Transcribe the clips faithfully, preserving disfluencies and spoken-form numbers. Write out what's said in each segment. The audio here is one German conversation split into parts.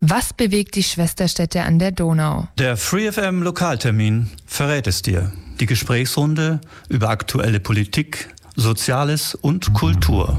Was bewegt die Schwesterstädte an der Donau? Der Free F M Lokaltermin verrät es dir. Die Gesprächsrunde über aktuelle Politik, Soziales und Kultur.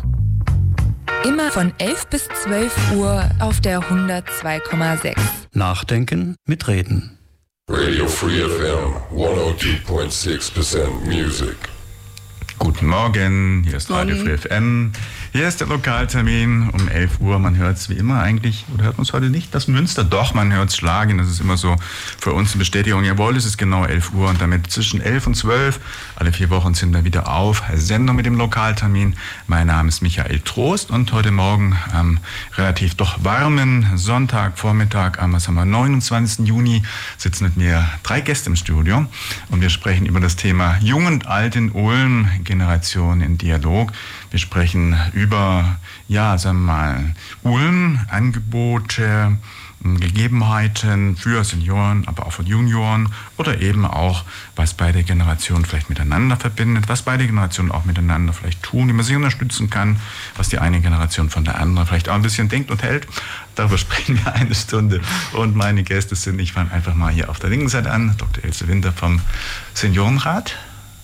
Immer von elf bis zwölf Uhr auf der hundertzwei Komma sechs. Nachdenken mit Reden. Radio Free F M hundertzwei Komma sechs Prozent Music. Guten Morgen, hier ist Radio Free F M. Hier ist der Lokaltermin um elf Uhr. Man hört es wie immer eigentlich, oder hört man es heute nicht? Das Münster, doch, man hört es schlagen. Das ist immer so für uns eine Bestätigung. Jawohl, es ist genau elf Uhr und damit zwischen elf und zwölf. Alle vier Wochen sind wir wieder auf Sendung mit dem Lokaltermin. Mein Name ist Michael Trost und heute Morgen am relativ doch warmen Sonntagvormittag, am was haben wir, neunundzwanzigsten Juni, sitzen mit mir drei Gäste im Studio und wir sprechen über das Thema Jung und Alt in Ulm, Generation in Dialog. Wir sprechen über, ja, sagen wir mal, Ulm, Angebote, Gegebenheiten für Senioren, aber auch für Junioren oder eben auch, was beide Generationen vielleicht miteinander verbindet, was beide Generationen auch miteinander vielleicht tun, wie man sich unterstützen kann, was die eine Generation von der anderen vielleicht auch ein bisschen denkt und hält. Darüber sprechen wir eine Stunde. Und meine Gäste sind, ich fange einfach mal hier auf der linken Seite an, Doktor Ilse Winter vom Seniorenrat.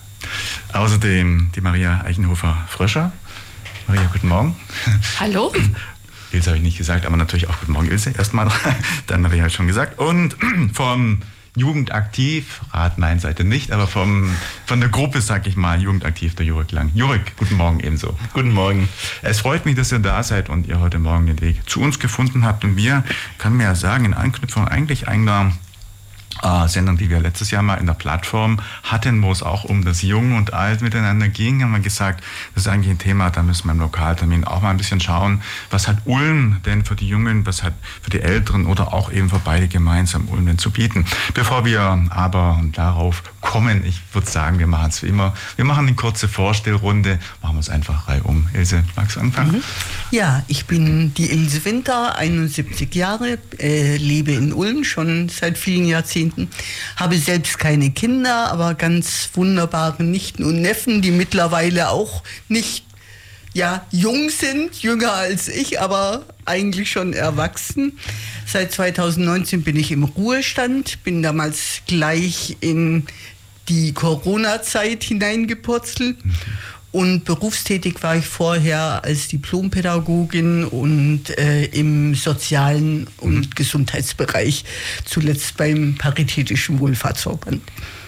Außerdem die Maria Eichenhofer-Fröscher. Maria, guten Morgen. Hallo. Ilse habe ich nicht gesagt, aber natürlich auch guten Morgen, Ilse. Erstmal, dann habe ich halt schon gesagt. Und vom Jugendaktiv-Rat, nein, Seite nicht, aber vom, von der Gruppe, sag ich mal, Jugendaktiv, der Jurek Lang. Jurek, guten Morgen ebenso. Guten Morgen. Es freut mich, dass ihr da seid und ihr heute Morgen den Weg zu uns gefunden habt. Und wir, kann man ja sagen, in Anknüpfung eigentlich einer Äh, Sendung, die wir letztes Jahr mal in der Plattform hatten, wo es auch um das Jung und Alt miteinander ging, haben wir gesagt, das ist eigentlich ein Thema, da müssen wir im Lokaltermin auch mal ein bisschen schauen, was hat Ulm denn für die Jungen, was hat für die Älteren oder auch eben für beide gemeinsam Ulm denn zu bieten. Bevor wir aber darauf kommen, ich würde sagen, wir machen es wie immer, wir machen eine kurze Vorstellrunde, machen wir es einfach reihum. Ilse, magst du anfangen? Mhm. Ja, ich bin die Ilse Winter, einundsiebzig Jahre, äh, lebe in Ulm schon seit vielen Jahrzehnten. Habe selbst keine Kinder, aber ganz wunderbare Nichten und Neffen, die mittlerweile auch nicht ja, jung sind, jünger als ich, aber eigentlich schon erwachsen. Seit zweitausendneunzehn bin ich im Ruhestand, bin damals gleich in die Corona-Zeit hineingepurzelt. Mhm. Und berufstätig war ich vorher als Diplompädagogin und äh, im sozialen und mhm. Gesundheitsbereich, zuletzt beim Paritätischen Wohlfahrtsverband.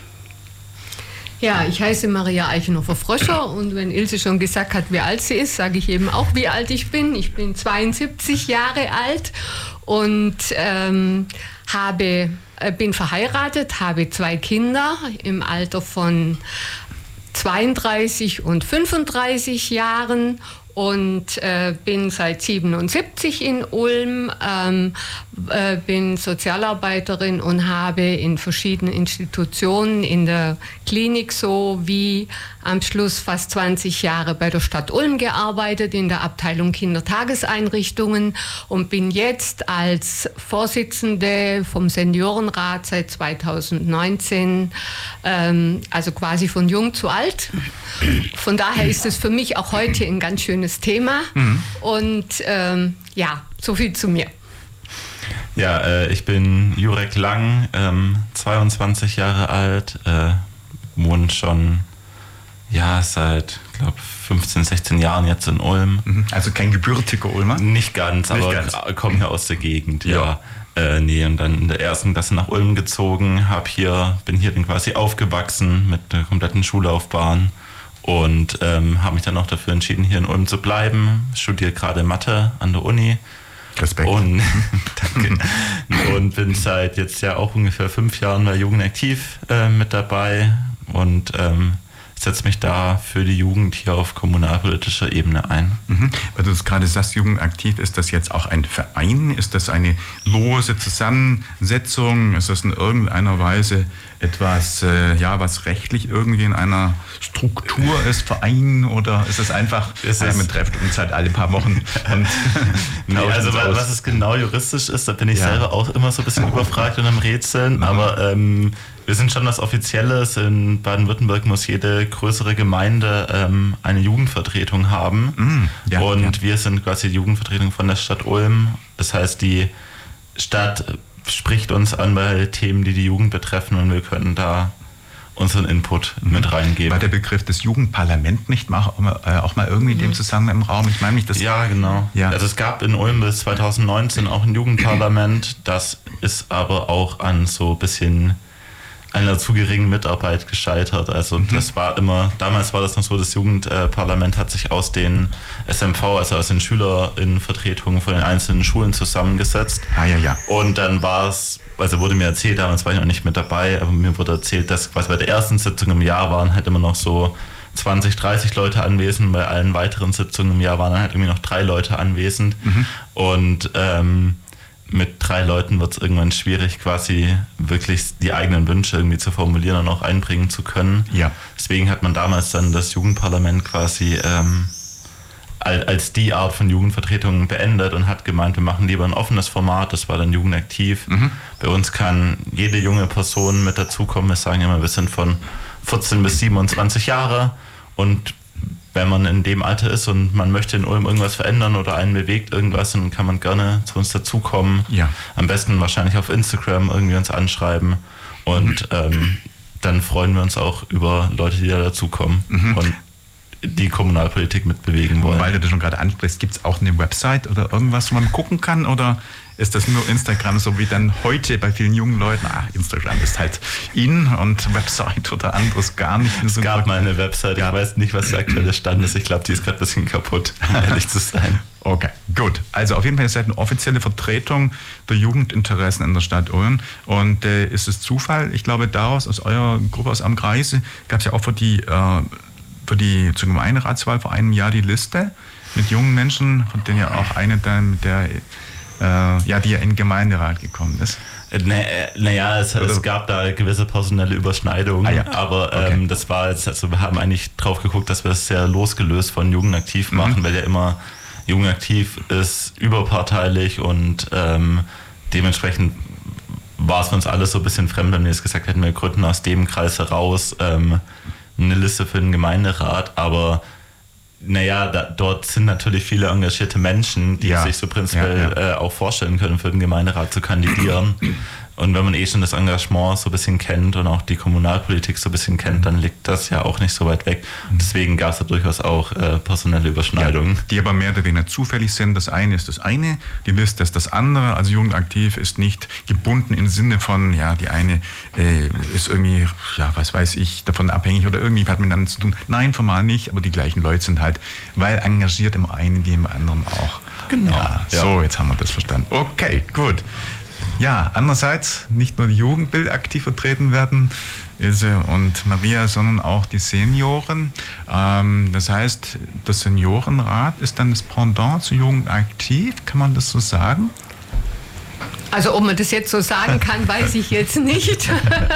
Ja, ich heiße Maria Eichenhofer-Fröscher und wenn Ilse schon gesagt hat, wie alt sie ist, sage ich eben auch, wie alt ich bin. Ich bin zweiundsiebzig Jahre alt und ähm, habe, äh, bin verheiratet, habe zwei Kinder im Alter von zweiunddreißig und fünfunddreißig Jahren und äh, bin seit siebenundsiebzig in Ulm, ähm, äh, bin Sozialarbeiterin und habe in verschiedenen Institutionen in der Klinik sowie am Schluss fast zwanzig Jahre bei der Stadt Ulm gearbeitet, in der Abteilung Kindertageseinrichtungen und bin jetzt als Vorsitzende vom Seniorenrat seit zweitausendneunzehn, ähm, also quasi von jung zu alt. Von daher ist es für mich auch heute ein ganz schönes Thema. Mhm. Und ähm, ja, so viel zu mir. Ja, äh, ich bin Jurek Lang, ähm, zweiundzwanzig Jahre alt, äh, wohne schon ja, seit, glaube fünfzehn, sechzehn Jahren jetzt in Ulm. Mhm. Also kein gebürtiger Ulmer? Nicht ganz, Nicht aber ganz. komme hier aus der Gegend, ja. ja. Äh, nee, und dann in der ersten Klasse nach Ulm gezogen, hab hier, bin hier dann quasi aufgewachsen mit der kompletten Schullaufbahn. Und ähm, habe mich dann auch dafür entschieden, hier in Ulm zu bleiben. Studiere gerade Mathe an der Uni. Respekt. Und, danke. Und bin seit jetzt ja auch ungefähr fünf Jahren bei Jugendaktiv äh, mit dabei und ähm, setze mich da für die Jugend hier auf kommunalpolitischer Ebene ein. Mhm. Weil du das gerade sagst, Jugendaktiv, ist das jetzt auch ein Verein? Ist das eine lose Zusammensetzung? Ist das in irgendeiner Weise etwas, äh, ja, was rechtlich irgendwie in einer Struktur ist, Verein, oder ist es einfach, ist es, man trifft uns halt alle paar Wochen und nee, also was, was es genau juristisch ist, da bin ich ja. selber auch immer so ein bisschen überfragt und am Rätseln, mhm. aber ähm, wir sind schon was Offizielles. In Baden-Württemberg muss jede größere Gemeinde ähm, eine Jugendvertretung haben. Mm, ja, und ja. wir sind quasi die Jugendvertretung von der Stadt Ulm. Das heißt, die Stadt spricht uns an bei Themen, die die Jugend betreffen und wir können da unseren Input mhm. mit reingeben. War der Begriff des Jugendparlaments nicht mal, äh, auch mal irgendwie in dem Zusammenhang im Raum? Ich meine nicht, dass ja, genau. Ja. Also es gab in Ulm bis zwanzig neunzehn auch ein Jugendparlament. Das ist aber auch an so ein bisschen einer zu geringen Mitarbeit gescheitert. Also mhm. das war immer, damals war das noch so, das Jugendparlament hat sich aus den S M V, also aus den SchülerInnenvertretungen von den einzelnen Schulen zusammengesetzt. Ah, ja, ja. Und dann war es, also wurde mir erzählt, damals war ich noch nicht mit dabei, aber mir wurde erzählt, dass quasi bei der ersten Sitzung im Jahr waren halt immer noch so zwanzig, dreißig Leute anwesend, bei allen weiteren Sitzungen im Jahr waren dann halt irgendwie noch drei Leute anwesend. Mhm. Und ähm, mit drei Leuten wird es irgendwann schwierig, quasi wirklich die eigenen Wünsche irgendwie zu formulieren und auch einbringen zu können. Ja. Deswegen hat man damals dann das Jugendparlament quasi ähm, als die Art von Jugendvertretung beendet und hat gemeint, wir machen lieber ein offenes Format, das war dann Jugendaktiv. Mhm. Bei uns kann jede junge Person mit dazukommen. Wir sagen immer, wir sind von vierzehn bis siebenundzwanzig Jahre und wenn man in dem Alter ist und man möchte in Ulm irgendwas verändern oder einen bewegt irgendwas, dann kann man gerne zu uns dazukommen. Ja. Am besten wahrscheinlich auf Instagram irgendwie uns anschreiben und mhm. ähm, dann freuen wir uns auch über Leute, die da dazukommen mhm. und die Kommunalpolitik mitbewegen wollen. Weil du das schon gerade ansprichst, gibt es auch eine Website oder irgendwas, wo man gucken kann oder ist das nur Instagram, so wie dann heute bei vielen jungen Leuten, ach, Instagram ist halt in und Website oder anderes gar nicht. Es so gab mal eine Website, ich weiß nicht, was der aktuelle Stand ist. Ich glaube, die ist gerade ein bisschen kaputt, um ehrlich zu sein. Okay, gut. Also auf jeden Fall, ihr seid eine offizielle Vertretung der Jugendinteressen in der Stadt Ulm. Und äh, ist es Zufall? Ich glaube, daraus, aus eurer Gruppe aus Am Kreise, gab es ja auch für die, äh, für die zur Gemeinderatswahl vor einem Jahr die Liste mit jungen Menschen, von denen ja auch eine dann mit der Äh, ja, die ja in den Gemeinderat gekommen ist. Naja, es, es gab da gewisse personelle Überschneidungen, ah, ja. aber ähm, okay. das war jetzt, also wir haben eigentlich drauf geguckt, dass wir es sehr losgelöst von Jugendaktiv mhm. machen, weil ja immer Jugendaktiv ist überparteilich und ähm, dementsprechend war es für uns alles so ein bisschen fremd, wenn wir jetzt gesagt hätten, wir gründen aus dem Kreis heraus ähm, eine Liste für den Gemeinderat, aber naja, da, dort sind natürlich viele engagierte Menschen, die ja. sich so prinzipiell ja, ja. Äh, auch vorstellen können, für den Gemeinderat zu kandidieren. Und wenn man eh schon das Engagement so ein bisschen kennt und auch die Kommunalpolitik so ein bisschen kennt, dann liegt das ja auch nicht so weit weg. Und deswegen gab es da durchaus auch äh, personelle Überschneidungen. Ja, die aber mehr oder weniger zufällig sind. Das eine ist das eine, die Liste ist das andere. Also Jugendaktiv ist nicht gebunden im Sinne von, ja, die eine äh, ist irgendwie, ja, was weiß ich, davon abhängig oder irgendwie hat miteinander zu tun. Nein, formal nicht, aber die gleichen Leute sind halt, weil engagiert im einen wie im anderen auch. Genau. Ja, so, jetzt haben wir das verstanden. Okay, gut. Ja, andererseits nicht nur die Jugend will aktiv vertreten werden, Ilse und Maria, sondern auch die Senioren. Ähm, das heißt, der Seniorenrat ist dann das Pendant zu Jugendaktiv, kann man das so sagen? Also ob man das jetzt so sagen kann, weiß ich jetzt nicht.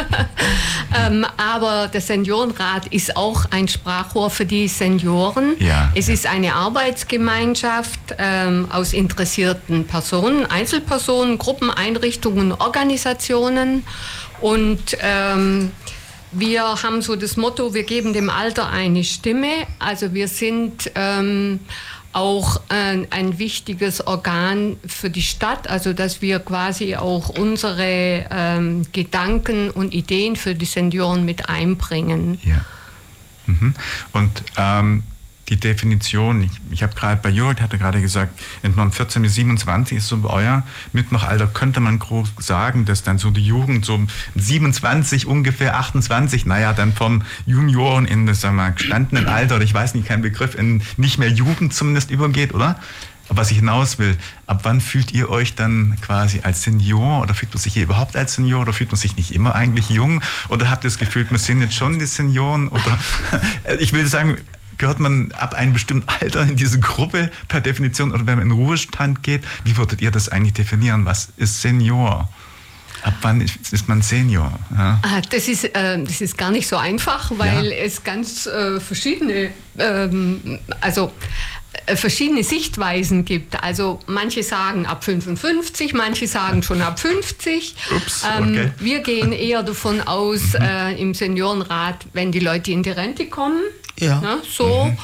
ähm, aber der Seniorenrat ist auch ein Sprachrohr für die Senioren. Ja, es ja. ist eine Arbeitsgemeinschaft ähm, aus interessierten Personen, Einzelpersonen, Gruppen, Einrichtungen, Organisationen. Und ähm, wir haben so das Motto, wir geben dem Alter eine Stimme. Also wir sind Ähm, auch ein, ein wichtiges Organ für die Stadt, also dass wir quasi auch unsere ähm, Gedanken und Ideen für die Senioren mit einbringen. Ja. Mhm. Und ähm, die Definition, ich, ich habe gerade bei Jörg, hatte gerade gesagt, von vierzehn bis siebenundzwanzig ist so euer Mitmachalter, könnte man groß sagen, dass dann so die Jugend so siebenundzwanzig, ungefähr achtundzwanzig, naja, dann vom Junioren in das, sagen wir mal, gestandenen Alter, oder ich weiß nicht, kein Begriff, in nicht mehr Jugend zumindest übergeht, oder? Aber was ich hinaus will, ab wann fühlt ihr euch dann quasi als Senior oder fühlt man sich hier überhaupt als Senior oder fühlt man sich nicht immer eigentlich jung? Oder habt ihr das Gefühl, wir sind jetzt schon die Senioren? Oder ich will sagen, gehört man ab einem bestimmten Alter in diese Gruppe per Definition oder wenn man in den Ruhestand geht? Wie würdet ihr das eigentlich definieren? Was ist Senior? Ab wann ist, ist man Senior? Ja. Das ist, äh, das ist gar nicht so einfach, weil ja. es ganz äh, verschiedene, ähm, also äh, verschiedene Sichtweisen gibt. Also manche sagen ab fünfundfünfzig, manche sagen schon ab fünfzig. Ups, okay. ähm, wir gehen eher davon aus, äh, im Seniorenrat, wenn die Leute in die Rente kommen. Ja. Ne, so, mhm.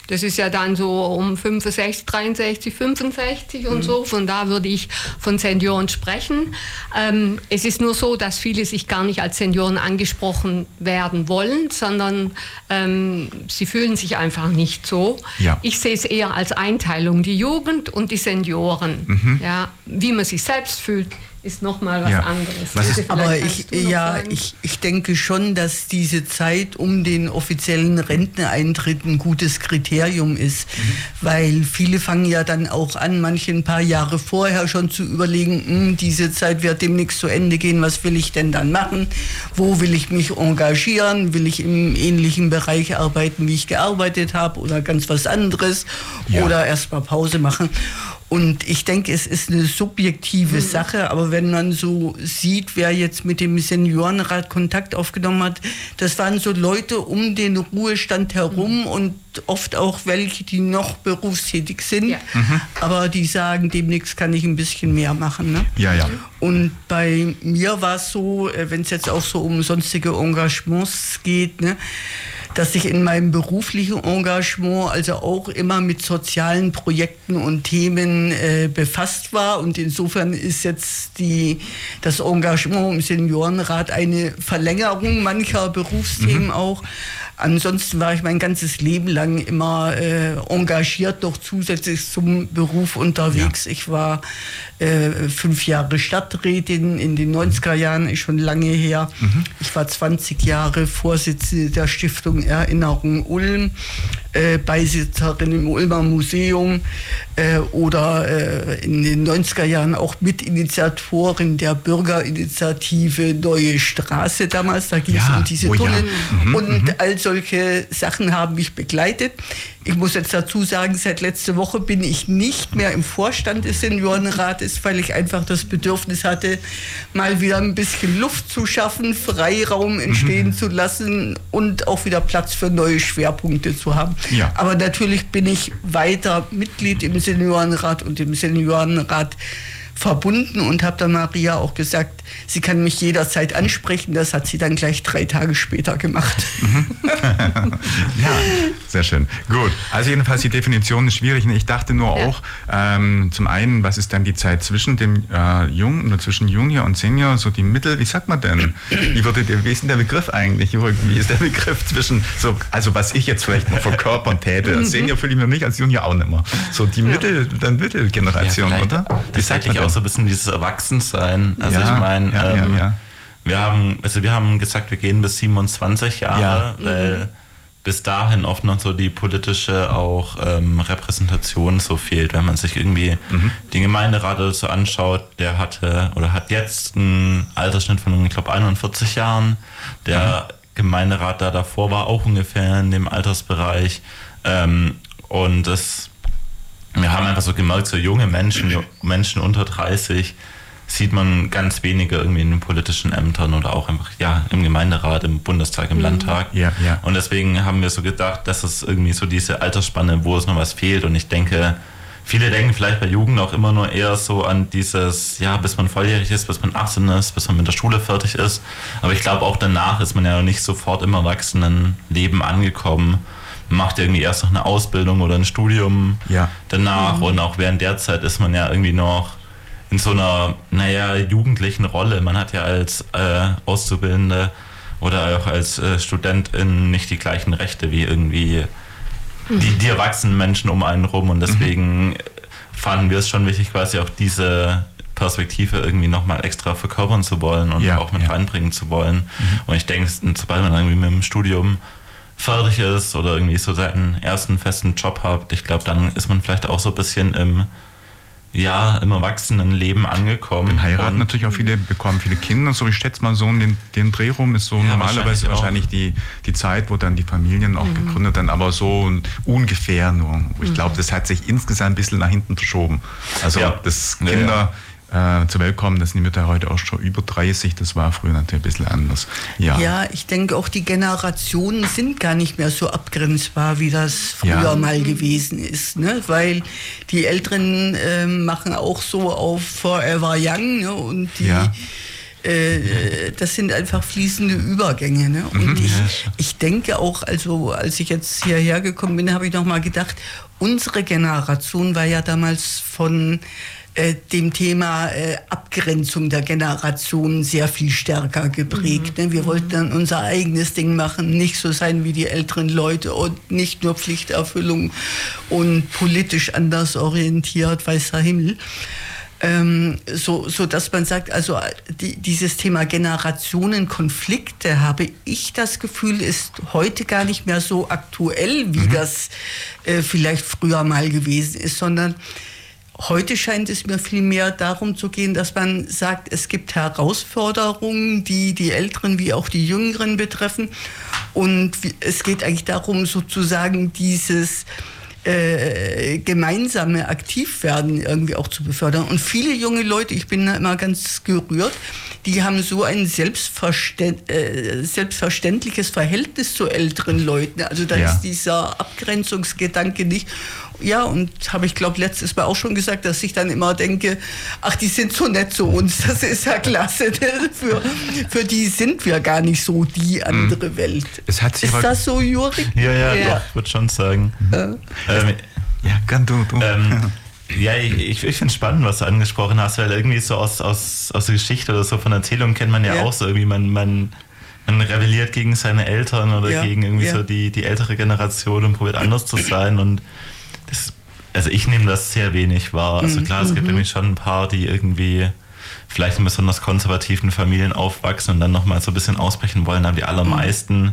Das ist ja dann so um fünfundsechzig, dreiundsechzig, fünfundsechzig und mhm. so. Von da würde ich von Senioren sprechen. Ähm, es ist nur so, dass viele sich gar nicht als Senioren angesprochen werden wollen, sondern ähm, sie fühlen sich einfach nicht so. Ja. Ich sehe es eher als Einteilung, die Jugend und die Senioren. Mhm. Ja, wie man sich selbst fühlt, ist nochmal was ja. anderes. Was ist, aber ich, ja, ich, ich denke schon, dass diese Zeit um den offiziellen Renteneintritt ein gutes Kriterium ist, mhm. weil viele fangen ja dann auch an, manche ein paar Jahre vorher schon zu überlegen, diese Zeit wird demnächst zu Ende gehen, was will ich denn dann machen, wo will ich mich engagieren, will ich im ähnlichen Bereich arbeiten, wie ich gearbeitet habe oder ganz was anderes ja. oder erst mal Pause machen. Und ich denke, es ist eine subjektive mhm. Sache, aber wenn man so sieht, wer jetzt mit dem Seniorenrat Kontakt aufgenommen hat, das waren so Leute um den Ruhestand herum mhm. und oft auch welche, die noch berufstätig sind, ja. mhm. aber die sagen, demnächst kann ich ein bisschen mehr machen. Ne? Ja, ja. Und bei mir war es so, wenn es jetzt auch so um sonstige Engagements geht, ne, dass ich in meinem beruflichen Engagement also auch immer mit sozialen Projekten und Themen äh, befasst war. Und insofern ist jetzt die, das Engagement im Seniorenrat eine Verlängerung mancher Berufsthemen mhm. auch. Ansonsten war ich mein ganzes Leben lang immer äh, engagiert, noch zusätzlich zum Beruf unterwegs. Ja. Ich war äh, fünf Jahre Stadträtin in den neunziger Jahren, ist schon lange her. Mhm. Ich war zwanzig Jahre Vorsitzende der Stiftung Erinnerung Ulm, äh, Beisitzerin im Ulmer Museum äh, oder äh, in den neunziger Jahren auch Mitinitiatorin der Bürgerinitiative Neue Straße damals. Da ging es ja. um diese oh, Tunnel. Ja. Mhm. Und mhm. also solche Sachen haben mich begleitet. Ich muss jetzt dazu sagen, seit letzter Woche bin ich nicht mehr im Vorstand des Seniorenrates, weil ich einfach das Bedürfnis hatte, mal wieder ein bisschen Luft zu schaffen, Freiraum entstehen mhm. zu lassen und auch wieder Platz für neue Schwerpunkte zu haben. Ja. Aber natürlich bin ich weiter Mitglied im Seniorenrat und im Seniorenrat verbunden und habe dann Maria auch gesagt, sie kann mich jederzeit ansprechen. Das hat sie dann gleich drei Tage später gemacht. Ja, sehr schön. Gut, also jedenfalls die Definition ist schwierig. Ich dachte nur ja. auch, ähm, zum einen, was ist dann die Zeit zwischen dem äh, Jung oder zwischen Junior und Senior, so die Mittel, wie sagt man denn? Wie, würde der, wie ist denn der Begriff eigentlich? Wie ist der Begriff zwischen, so, also was ich jetzt vielleicht noch verkörpern täte, als Senior fühle ich mir nicht, als Junior auch nicht mehr. So die Mittel, dann Mittelgeneration, ja, oder? Wie sagt man auch so ein bisschen dieses Erwachsensein. Also ja, ich meine, ja, ähm, ja, ja. wir haben, also wir haben gesagt, wir gehen bis siebenundzwanzig Jahre, ja. weil mhm. bis dahin oft noch so die politische auch ähm, Repräsentation so fehlt. Wenn man sich irgendwie mhm. den Gemeinderat oder so anschaut, der hatte oder hat jetzt einen Altersschnitt von, ich glaube, einundvierzig Jahren. Der mhm. Gemeinderat da davor war auch ungefähr in dem Altersbereich. Ähm, und das Wir haben einfach so gemerkt, so junge Menschen, Menschen unter dreißig, sieht man ganz wenige irgendwie in den politischen Ämtern oder auch einfach ja im Gemeinderat, im Bundestag, im mhm. Landtag. Ja, ja. Und deswegen haben wir so gedacht, dass es irgendwie so diese Altersspanne, wo es noch was fehlt. Und ich denke, viele denken vielleicht bei Jugend auch immer nur eher so an dieses, ja, bis man volljährig ist, bis man achtzehn ist, bis man mit der Schule fertig ist. Aber ich glaube, auch danach ist man ja noch nicht sofort im Erwachsenenleben angekommen. Macht irgendwie erst noch eine Ausbildung oder ein Studium ja. danach mhm. und auch während der Zeit ist man ja irgendwie noch in so einer, naja, jugendlichen Rolle. Man hat ja als äh, Auszubildende oder auch als äh, Studentin nicht die gleichen Rechte wie irgendwie mhm. die, die erwachsenen Menschen um einen rum und deswegen mhm. fanden wir es schon wichtig, quasi auch diese Perspektive irgendwie nochmal extra verkörpern zu wollen und ja, auch mit ja. reinbringen zu wollen. Mhm. Und ich denke, sobald man irgendwie mit dem Studium fertig ist oder irgendwie so seinen ersten festen Job hat, ich glaube, dann ist man vielleicht auch so ein bisschen im, ja, im Erwachsenenleben angekommen. Dann heiraten natürlich auch viele, bekommen viele Kinder, so ich schätze mal so in den, den Dreh rum ist so ja, normalerweise wahrscheinlich, wahrscheinlich die, die Zeit, wo dann die Familien auch mhm. gegründet werden, aber so ungefähr nur. Ich glaube, das hat sich insgesamt ein bisschen nach hinten verschoben. Also ja. das Kinder... Ja, ja. Äh, zur Welt kommen, das sind die Mütter heute auch schon über dreißig, das war früher natürlich ein bisschen anders. Ja, ja ich denke auch die Generationen sind gar nicht mehr so abgrenzbar, wie das früher ja. mal gewesen ist, ne? Weil die Älteren äh, machen auch so auf Forever Young, ne? Und die ja. äh, das sind einfach fließende Übergänge. Ne? Und Mhm. ich, ich denke auch, also als ich jetzt hierher gekommen bin, habe ich noch mal gedacht, unsere Generation war ja damals von äh, dem Thema äh, Abgrenzung der Generationen sehr viel stärker geprägt. Mhm. Ne? Wir wollten dann unser eigenes Ding machen, nicht so sein wie die älteren Leute und nicht nur Pflichterfüllung und politisch anders orientiert, weißer Himmel. Ähm, so, so dass man sagt, also die, dieses Thema Generationenkonflikte, habe ich das Gefühl, ist heute gar nicht mehr so aktuell, wie mhm. das äh, vielleicht früher mal gewesen ist, sondern heute scheint es mir viel mehr darum zu gehen, dass man sagt, es gibt Herausforderungen, die die Älteren wie auch die Jüngeren betreffen. Und es geht eigentlich darum, sozusagen dieses äh, gemeinsame Aktivwerden irgendwie auch zu befördern. Und viele junge Leute, ich bin da immer ganz gerührt, die haben so ein Selbstverständ, äh, selbstverständliches Verhältnis zu älteren Leuten. Also da ja. ist dieser Abgrenzungsgedanke nicht. Ja, und habe ich, glaube letztes Mal auch schon gesagt, dass ich dann immer denke, ach, die sind so nett zu uns, das ist ja klasse. Für, für die sind wir gar nicht so die andere Welt. Es hat sich ist das so, Juri? Ja, ja, Ja. doch, würde schon sagen. Ja. Ähm, Ja, kann du. du. ähm, ja, ich, ich finde es spannend, was du angesprochen hast, weil irgendwie so aus, aus, aus der Geschichte oder so von Erzählungen kennt man ja, Ja. auch so irgendwie, man, man, man rebelliert gegen seine Eltern oder Ja, gegen irgendwie ja. so die, die ältere Generation und probiert anders zu sein und das, also ich nehme das sehr wenig wahr. Also klar, es gibt nämlich schon ein paar, die irgendwie vielleicht in besonders konservativen Familien aufwachsen und dann nochmal so ein bisschen ausbrechen wollen, aber die allermeisten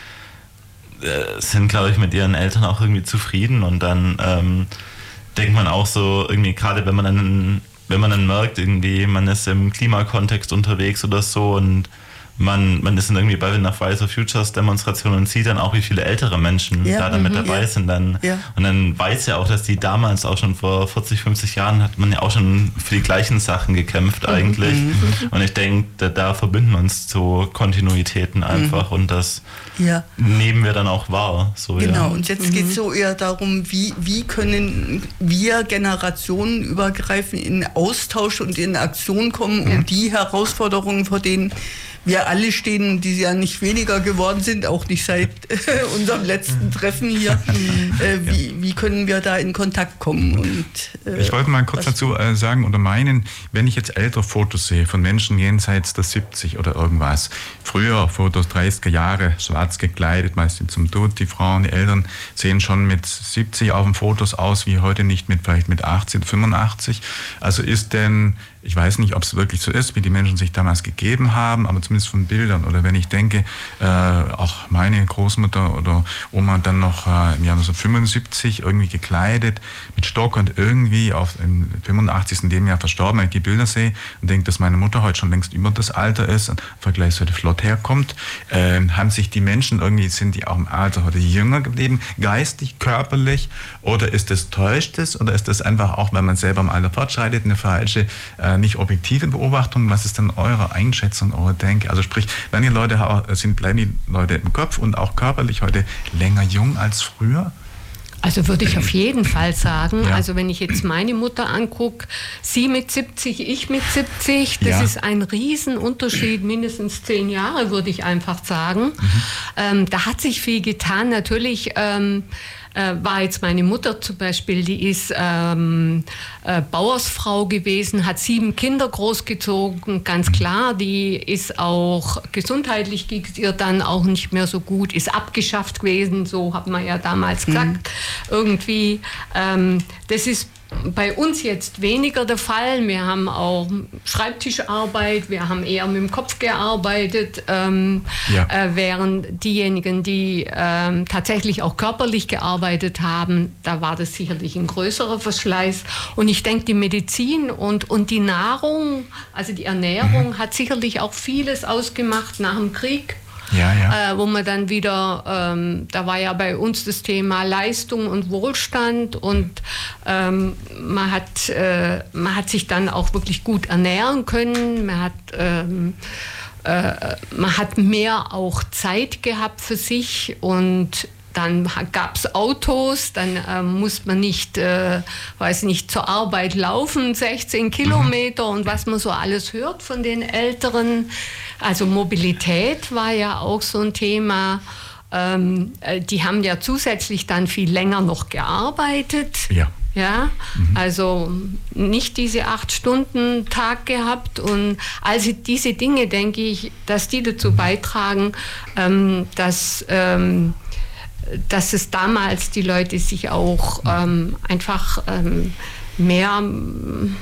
äh, sind, glaube ich, mit ihren Eltern auch irgendwie zufrieden und dann ähm, denkt man auch so irgendwie, gerade wenn man dann, wenn man dann merkt, irgendwie, man ist im Klimakontext unterwegs oder so und man, man ist dann irgendwie bei nach Fridays for Futures Demonstrationen und sieht dann auch, wie viele ältere Menschen Ja, da dann mit mhm, dabei ja. sind. Dann, Ja. Und dann weiß ja auch, dass die damals auch schon vor vierzig, fünfzig Jahren hat man ja auch schon für die gleichen Sachen gekämpft eigentlich. Und ich denke, da, da verbinden uns so Kontinuitäten einfach und das Ja. nehmen wir dann auch wahr. So, Genau, ja. und jetzt geht es so eher darum, wie, wie können wir generationenübergreifend in Austausch und in Aktion kommen, um die Herausforderungen, vor denen wir alle stehen, die ja nicht weniger geworden sind, auch nicht seit unserem letzten Treffen hier. äh, wie, wie können wir da in Kontakt kommen? Und, äh, Ich wollte mal kurz dazu äh, sagen oder meinen, wenn ich jetzt ältere Fotos sehe von Menschen jenseits der siebzig oder irgendwas, früher Fotos dreißiger Jahre, schwarz gekleidet, meistens zum Tod, die Frauen, die Eltern sehen schon mit siebzig auf den Fotos aus, wie heute nicht mit vielleicht mit achtzig, fünfundachtzig. Also ist denn, ich weiß nicht, ob es wirklich so ist, wie die Menschen sich damals gegeben haben, aber zumindest von Bildern. Oder wenn ich denke, äh, auch meine Großmutter oder Oma dann noch äh, im Jahr neunzehnhundertfünfundsiebzig irgendwie gekleidet mit Stock und irgendwie auf im fünfundachtzigsten dem Jahr verstorben, wenn ich die Bilder sehe und denke, dass meine Mutter heute schon längst über das Alter ist und vergleichsweise flott herkommt, äh, haben sich die Menschen irgendwie, sind die auch im Alter heute jünger geblieben, geistig, körperlich, oder ist das täuscht es oder ist das einfach auch, weil man selber im Alter fortschreitet, eine falsche äh, nicht objektive Beobachtung? Was ist denn eure Einschätzung, eure Denke? Also sprich, wenn die Leute sind, bleiben die Leute im Kopf und auch körperlich heute länger jung als früher? Also würde ich auf jeden Fall sagen, Ja. also wenn ich jetzt meine Mutter angucke, sie mit siebzig, ich mit siebzig, das Ja. ist ein Riesenunterschied, mindestens zehn Jahre würde ich einfach sagen. Mhm. Ähm, da hat sich viel getan, natürlich. Ähm, Äh, war jetzt meine Mutter zum Beispiel, die ist ähm, äh, Bauersfrau gewesen, hat sieben Kinder großgezogen, ganz klar, die ist auch gesundheitlich ging es ihr dann auch nicht mehr so gut, ist abgeschafft gewesen, so hat man ja damals gesagt, mhm. irgendwie. Ähm, das ist bei uns jetzt weniger der Fall. Wir haben auch Schreibtischarbeit, wir haben eher mit dem Kopf gearbeitet, ähm, ja. äh, während diejenigen, die ähm, tatsächlich auch körperlich gearbeitet haben, da war das sicherlich ein größerer Verschleiß. Und ich denke, die Medizin und, und die Nahrung, also die Ernährung, mhm. hat sicherlich auch vieles ausgemacht nach dem Krieg. Ja, ja. Äh, wo man dann wieder, ähm, da war ja bei uns das Thema Leistung und Wohlstand und ähm, man, hat, äh, man hat sich dann auch wirklich gut ernähren können, man hat, ähm, äh, man hat mehr auch Zeit gehabt für sich und Dann gab es Autos, dann äh, musste man nicht, äh, weiß nicht, zur Arbeit laufen, sechzehn Kilometer und was man so alles hört von den Älteren. Also Mobilität war ja auch so ein Thema. Ähm, die haben ja zusätzlich dann viel länger noch gearbeitet. Ja. Ja, mhm. Also nicht diese acht Stunden Tag gehabt und also diese Dinge, denke ich, dass die dazu beitragen, ähm, dass ähm, dass es damals die Leute sich auch ähm, einfach ähm, mehr, ähm,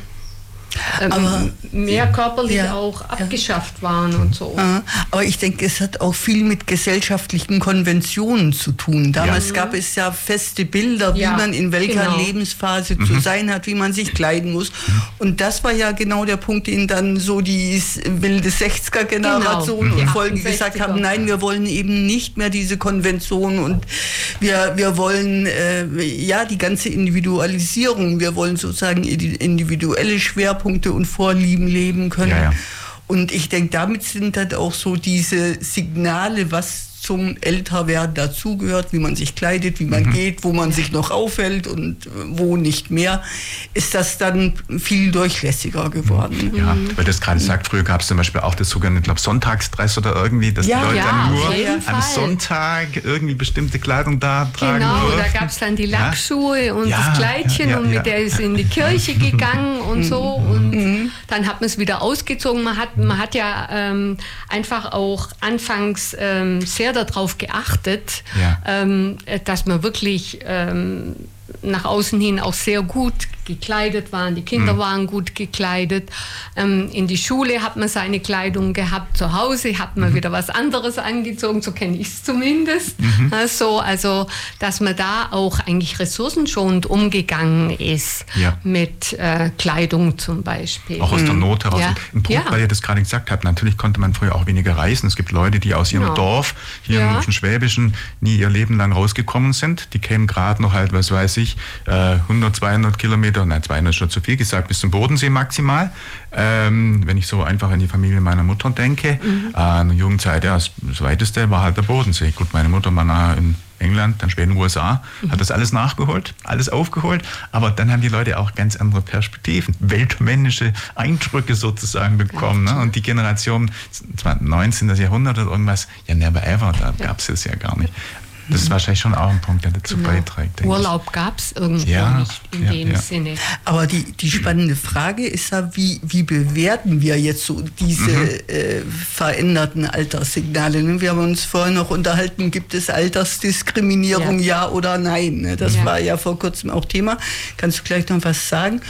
aber, mehr körperlich ja, auch abgeschafft ja. waren und so. Aber ich denke, es hat auch viel mit gesellschaftlichen Konventionen zu tun. Damals ja. gab es ja feste Bilder, wie ja, man in welcher genau. Lebensphase mhm. zu sein hat, wie man sich kleiden muss. Und das war ja genau der Punkt, den dann so die wilde sechziger-Generation genau. und Folgen gesagt haben, nein, wir wollen eben nicht mehr diese Konventionen und wir, wir wollen äh, ja die ganze Individualisierung, wir wollen sozusagen individuelle Schwerpunkte und Vorlieben leben können. Ja, ja. Und ich denke, damit sind dann auch so diese Signale, was zum Älterwerden dazugehört, wie man sich kleidet, wie man mhm. geht, wo man sich noch aufhält und wo nicht mehr, ist das dann viel durchlässiger geworden. Ja, weil das gerade sagt, früher gab es zum Beispiel auch das sogenannte, ich glaube, Sonntagsdress oder irgendwie, dass ja, die Leute ja, dann nur am Fall. Sonntag irgendwie bestimmte Kleidung da tragen Genau, dürfen. Da gab es dann die Lackschuhe ja? und ja, das Kleidchen ja, ja, und mit ja. der ist in die Kirche gegangen und so und mhm. dann hat man es wieder ausgezogen. Man hat, man hat ja ähm, einfach auch anfangs ähm, sehr darauf geachtet, ja. ähm, dass man wirklich ähm, nach außen hin auch sehr gut gekleidet waren. Die Kinder mhm. waren gut gekleidet. Ähm, in die Schule hat man seine Kleidung gehabt. Zu Hause hat man mhm. wieder was anderes angezogen. So kenne ich es zumindest. Mhm. Also, also, dass man da auch eigentlich ressourcenschonend umgegangen ist ja. mit äh, Kleidung zum Beispiel. Auch aus der Not heraus. Ja. Ein Punkt, ja. weil ihr das gerade gesagt habt, natürlich konnte man früher auch weniger reisen. Es gibt Leute, die aus ihrem genau. Dorf, hier ja. im Schwäbischen, nie ihr Leben lang rausgekommen sind. Die kämen gerade noch halt, was weiß ich, hundert, zweihundert Kilometer, nein, zweihundert ist schon zu viel gesagt, bis zum Bodensee maximal. Ähm, wenn ich so einfach an die Familie meiner Mutter denke, mhm. äh, in der Jugendzeit, ja, das, das weiteste war halt der Bodensee. Gut, meine Mutter war nachher in England, dann später in den U S A, mhm. hat das alles nachgeholt, alles aufgeholt, aber dann haben die Leute auch ganz andere Perspektiven, weltmännische Eindrücke sozusagen bekommen. Ne? Und die Generation neunzehnten Jahrhundert oder irgendwas, ja, never ever, da ja. gab es es ja gar nicht. Das ist wahrscheinlich schon auch ein Punkt, der dazu genau. beiträgt. Urlaub gab es irgendwo ja, nicht in ja, dem ja. Sinne. Aber die, die spannende Frage ist ja, wie, wie bewerten wir jetzt so diese mhm. äh, veränderten Alterssignale? Wir haben uns vorhin noch unterhalten, gibt es Altersdiskriminierung, ja, ja oder nein? Das ja. war ja vor kurzem auch Thema. Kannst du gleich noch was sagen?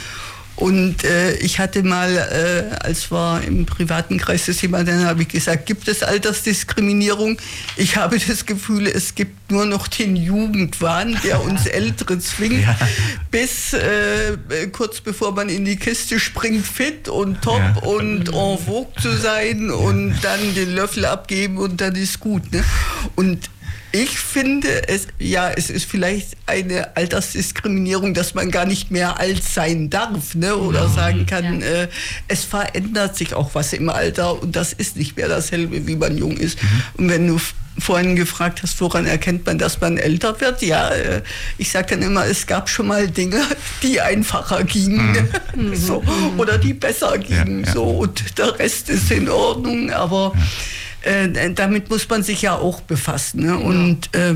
Und äh, ich hatte mal, äh, als wir im privaten Kreis das Thema, dann habe ich gesagt, gibt es Altersdiskriminierung? Ich habe das Gefühl, es gibt nur noch den Jugendwahn, der uns Ältere zwingt, ja. bis äh, kurz bevor man in die Kiste springt, fit und top ja. und en vogue zu sein ja. und dann den Löffel abgeben und dann ist gut. Ne? Und ich finde, es, ja, es ist vielleicht eine Altersdiskriminierung, dass man gar nicht mehr alt sein darf, ne? Oder sagen kann, ja. äh, es verändert sich auch was im Alter und das ist nicht mehr dasselbe, wie man jung ist. Mhm. Und wenn du vorhin gefragt hast, woran erkennt man, dass man älter wird? Ja, äh, ich sage dann immer, es gab schon mal Dinge, die einfacher gingen mhm. so, oder die besser gingen. Ja, ja. So, und der Rest ist in Ordnung, aber... Ja. Äh, damit muss man sich ja auch befassen. Ne? Und äh,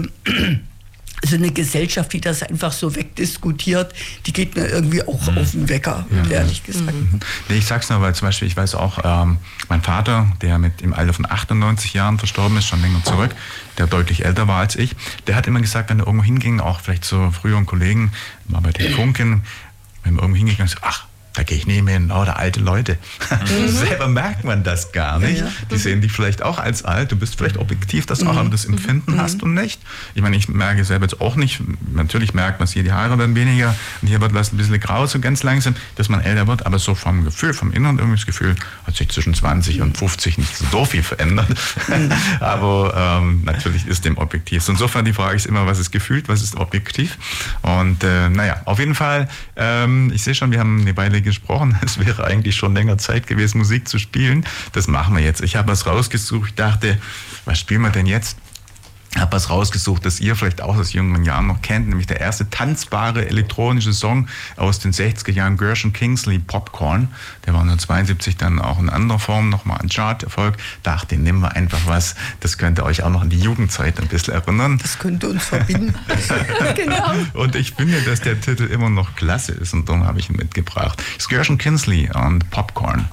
so eine Gesellschaft, die das einfach so wegdiskutiert, die geht mir irgendwie auch mhm. auf den Wecker, ja. ehrlich gesagt. Mhm. Nee, ich sag's nur, weil zum Beispiel, ich weiß auch, ähm, mein Vater, der mit im Alter von achtundneunzig Jahren verstorben ist, schon länger zurück, der deutlich älter war als ich, der hat immer gesagt, wenn er irgendwo hinging, auch vielleicht zu früheren Kollegen, mal bei den Funken, wenn wir irgendwo hingingen, so, ach, da gehe ich neben hin, lauter alte Leute. Mhm. Selber merkt man das gar nicht. Ja, ja. Die sehen dich vielleicht auch als alt. Du bist vielleicht objektiv, dass du mhm. auch das Empfinden mhm. hast und nicht. Ich meine, ich merke selber jetzt auch nicht, natürlich merkt man es hier, die Haare werden weniger und hier wird was ein bisschen grau, so ganz langsam, dass man älter wird, aber so vom Gefühl, vom Inneren irgendwie das Gefühl, hat sich zwischen zwanzig und fünfzig nicht so viel verändert. Mhm. aber ähm, natürlich ist dem objektiv. So insofern die Frage ist immer, was ist gefühlt, was ist objektiv? Und äh, naja, auf jeden Fall, ähm, ich sehe schon, wir haben eine Weile gesprochen. Es wäre eigentlich schon länger Zeit gewesen, Musik zu spielen. Das machen wir jetzt. Ich habe was rausgesucht. Ich dachte, was spielen wir denn jetzt? habe was rausgesucht, das ihr vielleicht auch aus jüngeren Jahren noch kennt, nämlich der erste tanzbare elektronische Song aus den sechziger Jahren, Gershon Kingsley, Popcorn. Der war neunzehnhundertzweiundsiebzig dann auch in anderer Form nochmal ein Chart-Erfolg. Dachte, nehmen wir einfach was, das könnte euch auch noch an die Jugendzeit ein bisschen erinnern. Das könnte uns verbinden. Genau. Und ich finde, dass der Titel immer noch klasse ist und darum habe ich ihn mitgebracht. Das ist Gershon Kingsley und Popcorn.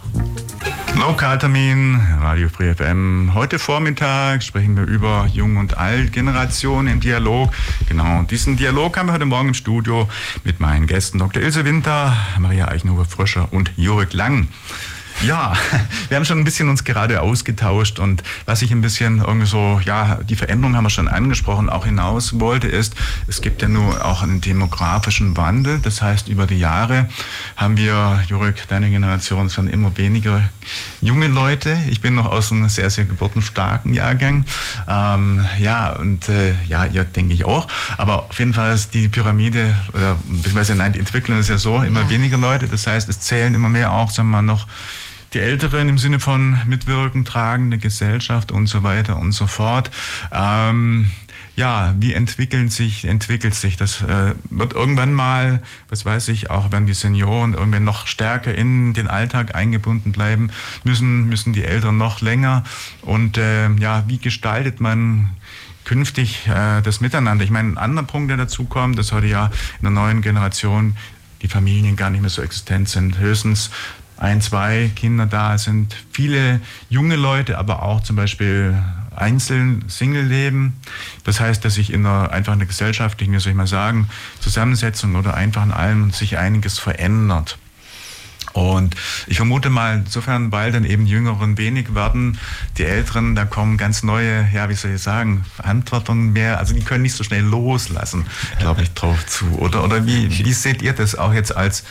Lokaltermin, Radio Free F M. Heute Vormittag sprechen wir über Jung und Alt, Generation im Dialog. Genau, und diesen Dialog haben wir heute Morgen im Studio mit meinen Gästen Doktor Ilse Winter, Maria Eichenhofer-Fröscher und Jurek Lang. Ja, wir haben schon ein bisschen uns gerade ausgetauscht und was ich ein bisschen irgendwie so, ja, die Veränderung haben wir schon angesprochen, auch hinaus wollte, ist, es gibt ja nur auch einen demografischen Wandel. Das heißt, über die Jahre haben wir, Jurek, deine Generation, es werden immer weniger junge Leute. Ich bin noch aus einem sehr, sehr geburtenstarken Jahrgang. Ähm, ja, und äh, ja, ihr denke ich auch. Aber auf jeden Fall ist die Pyramide, oder beziehungsweise nein, die Entwicklung ist ja so, immer ja. weniger Leute. Das heißt, es zählen immer mehr auch, sagen wir mal, noch die Älteren im Sinne von mitwirken, tragende Gesellschaft und so weiter und so fort. Ähm, ja, wie entwickeln sich, entwickelt sich das? Äh, wird irgendwann mal, was weiß ich, auch wenn die Senioren irgendwann noch stärker in den Alltag eingebunden bleiben, müssen, müssen die Älteren noch länger. Und äh, ja, wie gestaltet man künftig äh, das Miteinander? Ich meine, ein anderer Punkt, der dazu kommt, dass heute ja in der neuen Generation die Familien gar nicht mehr so existent sind. Höchstens ein, zwei Kinder da sind, viele junge Leute, aber auch zum Beispiel einzeln Single leben. Das heißt, dass sich in einer einfach einer gesellschaftlichen, wie soll ich mal sagen, Zusammensetzung oder einfach in allem sich einiges verändert. Und ich vermute mal, insofern, weil dann eben die Jüngeren wenig werden, die Älteren, da kommen ganz neue, ja, wie soll ich sagen, Verantwortungen mehr, also die können nicht so schnell loslassen, glaube ich, drauf zu. Oder, oder wie, wie seht ihr das auch jetzt als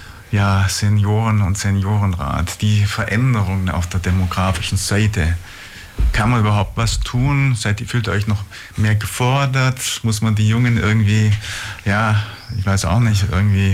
ja, Senioren- und Seniorenrat, die Veränderungen auf der demografischen Seite? Kann man überhaupt was tun? Seid ihr, fühlt ihr euch noch mehr gefordert? Muss man die Jungen irgendwie, ja, ich weiß auch nicht, irgendwie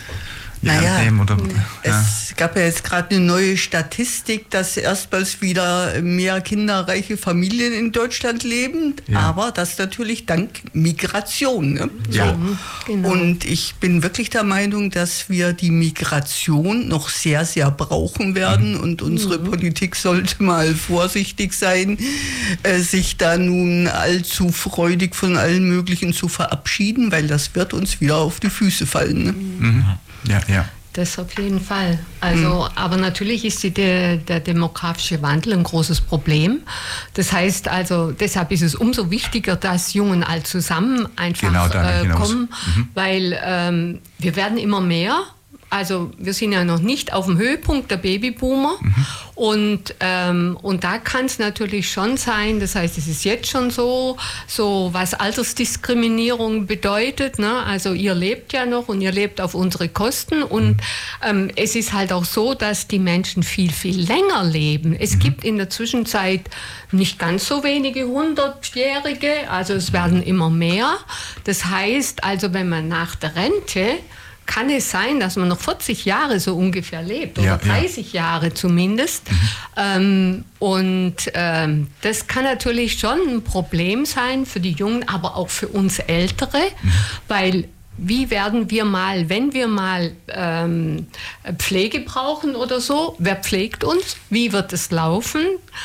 die naja, Hand nehmen? Oder, ja. Es gab ja jetzt gerade eine neue Statistik, dass erstmals wieder mehr kinderreiche Familien in Deutschland leben, ja. aber das natürlich dank Migration. Ne? So. Ja. Genau. Und ich bin wirklich der Meinung, dass wir die Migration noch sehr, sehr brauchen werden mhm. und unsere mhm. Politik sollte mal vorsichtig sein, äh, sich da nun allzu freudig von allen Möglichen zu verabschieden, weil das wird uns wieder auf die Füße fallen. Ne? Mhm. Ja, ja. Das auf jeden Fall. Also, mhm. aber natürlich ist die, der, der demografische Wandel ein großes Problem. Das heißt also, deshalb ist es umso wichtiger, dass Jung und Alt zusammen einfach genau, äh, kommen, mhm. weil ähm, wir werden immer mehr. Also wir sind ja noch nicht auf dem Höhepunkt der Babyboomer mhm. und, ähm, und da kann es natürlich schon sein, das heißt, es ist jetzt schon so, so was Altersdiskriminierung bedeutet, ne? Also ihr lebt ja noch und ihr lebt auf unsere Kosten und mhm. ähm, es ist halt auch so, dass die Menschen viel, viel länger leben. Es mhm. gibt in der Zwischenzeit nicht ganz so wenige Hundertjährige, also es werden immer mehr. Das heißt also, wenn man nach der Rente kann es sein, dass man noch vierzig Jahre so ungefähr lebt oder ja, dreißig ja. Jahre zumindest. Mhm. Ähm, und ähm, das kann natürlich schon ein Problem sein für die Jungen, aber auch für uns Ältere, mhm. weil wie werden wir mal, wenn wir mal ähm, Pflege brauchen oder so, wer pflegt uns? Wie wird es laufen?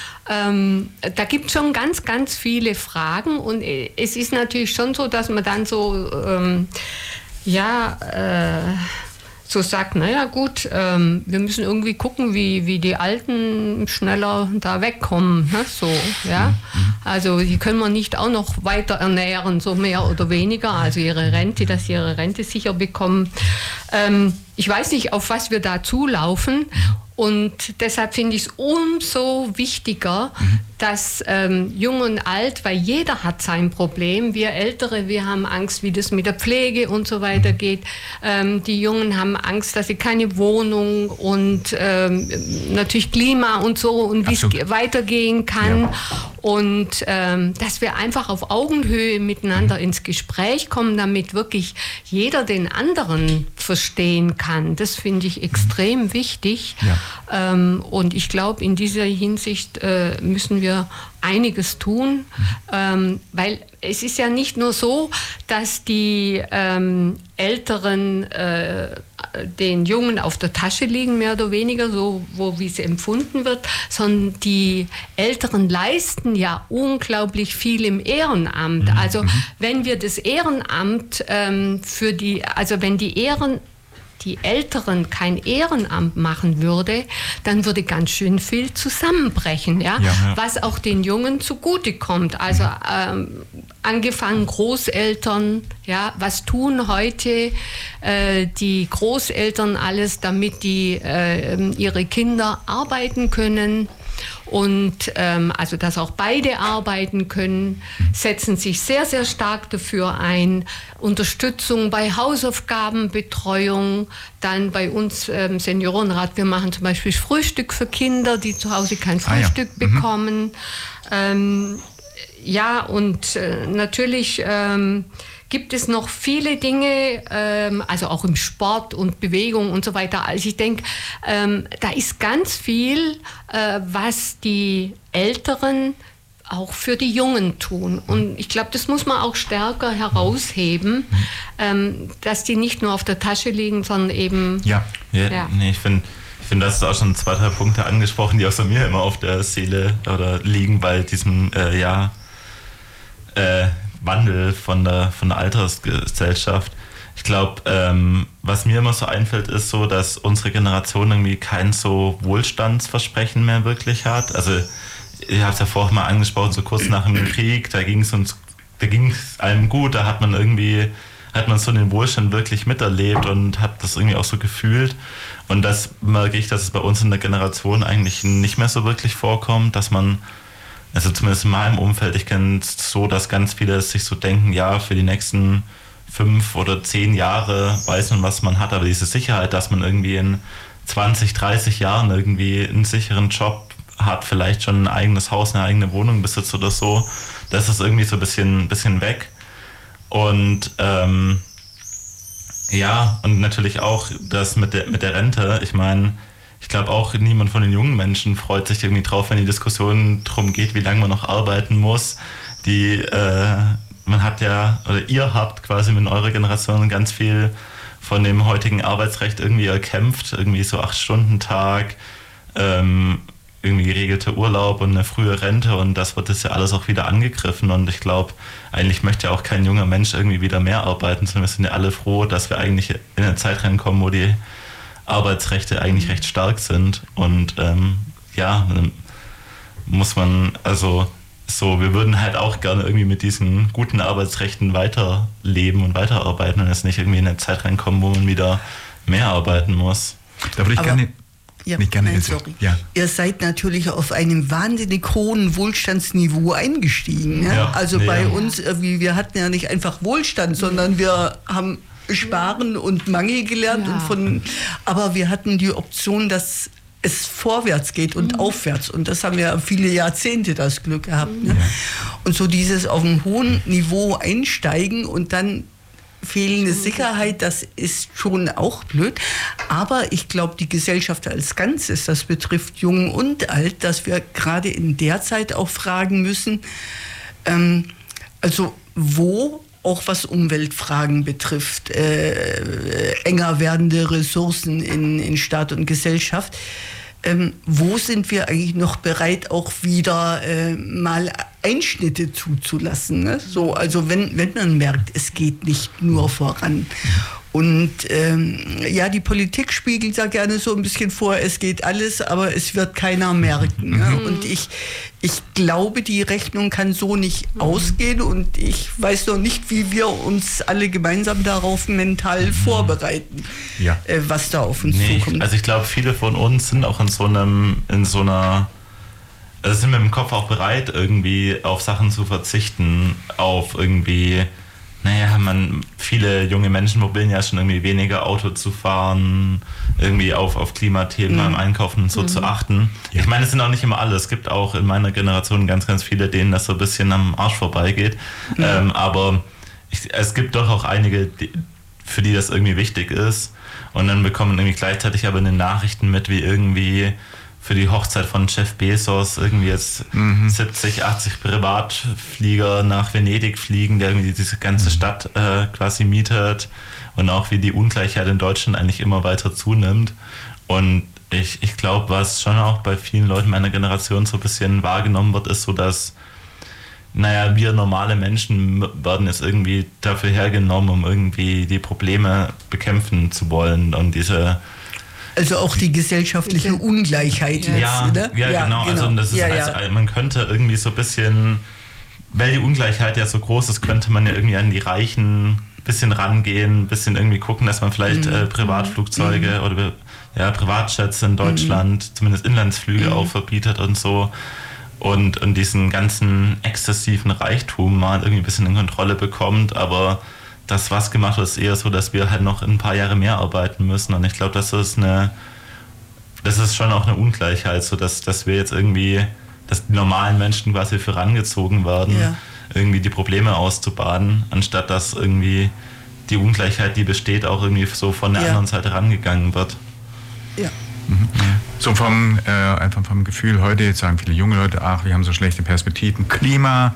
Ähm, da gibt es schon ganz, ganz viele Fragen und es ist natürlich schon so, dass man dann so ähm, ja, äh, so sagt, naja gut, ähm, wir müssen irgendwie gucken, wie, wie die Alten schneller da wegkommen. Ne? So, ja? Also die können wir nicht auch noch weiter ernähren, so mehr oder weniger, also ihre Rente, dass sie ihre Rente sicher bekommen. Ähm, ich weiß nicht, auf was wir da zulaufen. Und deshalb finde ich es umso wichtiger, mhm. dass ähm, Jung und Alt, weil jeder hat sein Problem. Wir Ältere, wir haben Angst, wie das mit der Pflege und so weiter geht. Ähm, die Jungen haben Angst, dass sie keine Wohnung und ähm, natürlich Klima und so und wie es weitergehen kann. Ja. Und ähm, dass wir einfach auf Augenhöhe miteinander mhm. ins Gespräch kommen, damit wirklich jeder den anderen verstehen kann. Das finde ich extrem wichtig. Ja. Ähm, und ich glaube, in dieser Hinsicht äh, müssen wir einiges tun, ähm, weil es ist ja nicht nur so, dass die ähm, Älteren äh, den Jungen auf der Tasche liegen, mehr oder weniger, so wo wie es empfunden wird, sondern die Älteren leisten ja unglaublich viel im Ehrenamt. Mhm. Also wenn wir das Ehrenamt ähm, für die, also wenn die Ehren die Älteren kein Ehrenamt machen würde, dann würde ganz schön viel zusammenbrechen, ja? Ja, ja. Was auch den Jungen zugutekommt. Also ähm, angefangen Großeltern, ja, was tun heute äh, die Großeltern alles, damit die äh, ihre Kinder arbeiten können? Und ähm, also, dass auch beide arbeiten können, setzen sich sehr, sehr stark dafür ein. Unterstützung bei Hausaufgabenbetreuung, dann bei uns ähm, Seniorenrat, wir machen zum Beispiel Frühstück für Kinder, die zu Hause kein Frühstück ah, ja. bekommen. Mhm. Ähm, ja, und äh, natürlich ähm, gibt es noch viele Dinge, ähm, also auch im Sport und Bewegung und so weiter. Also ich denke, ähm, da ist ganz viel, äh, was die Älteren auch für die Jungen tun. Und ich glaube, das muss man auch stärker herausheben, ähm, dass die nicht nur auf der Tasche liegen, sondern eben... Ja, ja, ja. Nee, ich finde... Ich finde, das ist auch schon zwei, drei Punkte angesprochen, die auch so mir immer auf der Seele oder liegen bei diesem äh, ja, äh, Wandel von der, von der Altersgesellschaft. Ich glaube, ähm, was mir immer so einfällt, ist so, dass unsere Generation irgendwie kein so Wohlstandsversprechen mehr wirklich hat. Also ich habe es ja vorhin mal angesprochen, so kurz nach dem Krieg, da ging es uns, da ging es einem gut, da hat man irgendwie, hat man so den Wohlstand wirklich miterlebt und hat das irgendwie auch so gefühlt. Und das merke ich, dass es bei uns in der Generation eigentlich nicht mehr so wirklich vorkommt, dass man, also zumindest in meinem Umfeld, ich kenne es so, dass ganz viele sich so denken, ja, für die nächsten fünf oder zehn Jahre weiß man, was man hat, aber diese Sicherheit, dass man irgendwie in zwanzig, dreißig Jahren irgendwie einen sicheren Job hat, vielleicht schon ein eigenes Haus, eine eigene Wohnung besitzt oder so, das ist irgendwie so ein bisschen, bisschen weg. Und ähm, ja, und natürlich auch das mit der, mit der Rente, ich meine, ich glaube auch, niemand von den jungen Menschen freut sich irgendwie drauf, wenn die Diskussion darum geht, wie lange man noch arbeiten muss. Die, äh, man hat ja, oder ihr habt quasi mit eurer Generation ganz viel von dem heutigen Arbeitsrecht irgendwie erkämpft, irgendwie so acht-Stunden-Tag, ähm, irgendwie geregelte Urlaub und eine frühe Rente, und das wird jetzt ja alles auch wieder angegriffen, und ich glaube, eigentlich möchte ja auch kein junger Mensch irgendwie wieder mehr arbeiten, sondern wir sind ja alle froh, dass wir eigentlich in eine Zeit reinkommen, wo die Arbeitsrechte eigentlich recht stark sind, und ähm, ja, dann muss man, also so, wir würden halt auch gerne irgendwie mit diesen guten Arbeitsrechten weiterleben und weiterarbeiten und jetzt nicht irgendwie in eine Zeit reinkommen, wo man wieder mehr arbeiten muss. Da würde ich Aber gerne... Ja, nicht gerne nein, sorry. Ja. Ihr seid natürlich auf einem wahnsinnig hohen Wohlstandsniveau eingestiegen. Ne? Ja, also nee, bei ja. uns, wie wir hatten ja nicht einfach Wohlstand, sondern wir haben Sparen und Mangel gelernt. Ja. Und von, aber wir hatten die Option, dass es vorwärts geht und mhm. aufwärts. Und das haben ja viele Jahrzehnte das Glück gehabt. Ne? Ja. Und so dieses auf einem hohen Niveau einsteigen und dann fehlende Sicherheit, das ist schon auch blöd. Aber ich glaube, die Gesellschaft als Ganzes, das betrifft Jung und Alt, dass wir gerade in der Zeit auch fragen müssen, ähm, also wo, auch was Umweltfragen betrifft, äh, enger werdende Ressourcen in, in Staat und Gesellschaft, Ähm, wo sind wir eigentlich noch bereit, auch wieder äh, mal Einschnitte zuzulassen? Ne? So, also wenn, wenn man merkt, es geht nicht nur voran. Und ähm, ja, die Politik spiegelt da gerne so ein bisschen vor, es geht alles, aber es wird keiner merken. Ne? Mhm. Und ich, ich glaube, die Rechnung kann so nicht mhm. ausgehen, und ich weiß noch nicht, wie wir uns alle gemeinsam darauf mental mhm. vorbereiten, ja. äh, was da auf uns nee, zukommt. Also ich glaube, viele von uns sind auch in so einem, in so einer, also sind mit dem Kopf auch bereit, irgendwie auf Sachen zu verzichten, auf irgendwie, naja, man, viele junge Menschen probieren ja schon irgendwie weniger Auto zu fahren, irgendwie auf, auf Klimathemen mhm. beim Einkaufen und so mhm. zu achten. Ich meine, es sind auch nicht immer alle. Es gibt auch in meiner Generation ganz, ganz viele, denen das so ein bisschen am Arsch vorbeigeht. Mhm. Ähm, aber ich, es gibt doch auch einige, die, für die das irgendwie wichtig ist. Und dann bekommen irgendwie gleichzeitig aber in den Nachrichten mit, wie irgendwie für die Hochzeit von Jeff Bezos irgendwie jetzt mhm. siebzig, achtzig Privatflieger nach Venedig fliegen, der irgendwie diese ganze mhm. Stadt äh, quasi mietet und auch wie die Ungleichheit in Deutschland eigentlich immer weiter zunimmt. Und ich, ich glaube, was schon auch bei vielen Leuten meiner Generation so ein bisschen wahrgenommen wird, ist so, dass naja, wir normale Menschen werden jetzt irgendwie dafür hergenommen, um irgendwie die Probleme bekämpfen zu wollen und diese Also auch die gesellschaftliche Ungleichheit ja, jetzt, ne? Ja, ja, genau. genau. Also das ist ja, ja. Also, man könnte irgendwie so ein bisschen, weil die Ungleichheit ja so groß ist, könnte man ja irgendwie an die Reichen ein bisschen rangehen, ein bisschen irgendwie gucken, dass man vielleicht mhm. äh, Privatflugzeuge mhm. oder ja, Privatjets in Deutschland, mhm. zumindest Inlandsflüge mhm. auch verbietet und so. Und, und diesen ganzen exzessiven Reichtum mal irgendwie ein bisschen in Kontrolle bekommt, aber das, was gemacht wird, ist eher so, dass wir halt noch ein paar Jahre mehr arbeiten müssen. Und ich glaube, das ist eine, das ist schon auch eine Ungleichheit, so dass, dass wir jetzt irgendwie, dass die normalen Menschen quasi vorangezogen werden, ja. irgendwie die Probleme auszubaden, anstatt dass irgendwie die Ungleichheit, die besteht, auch irgendwie so von der ja. anderen Seite rangegangen wird. Ja. Mhm. So vom, äh, einfach vom Gefühl, heute jetzt sagen viele junge Leute, ach, wir haben so schlechte Perspektiven, Klima,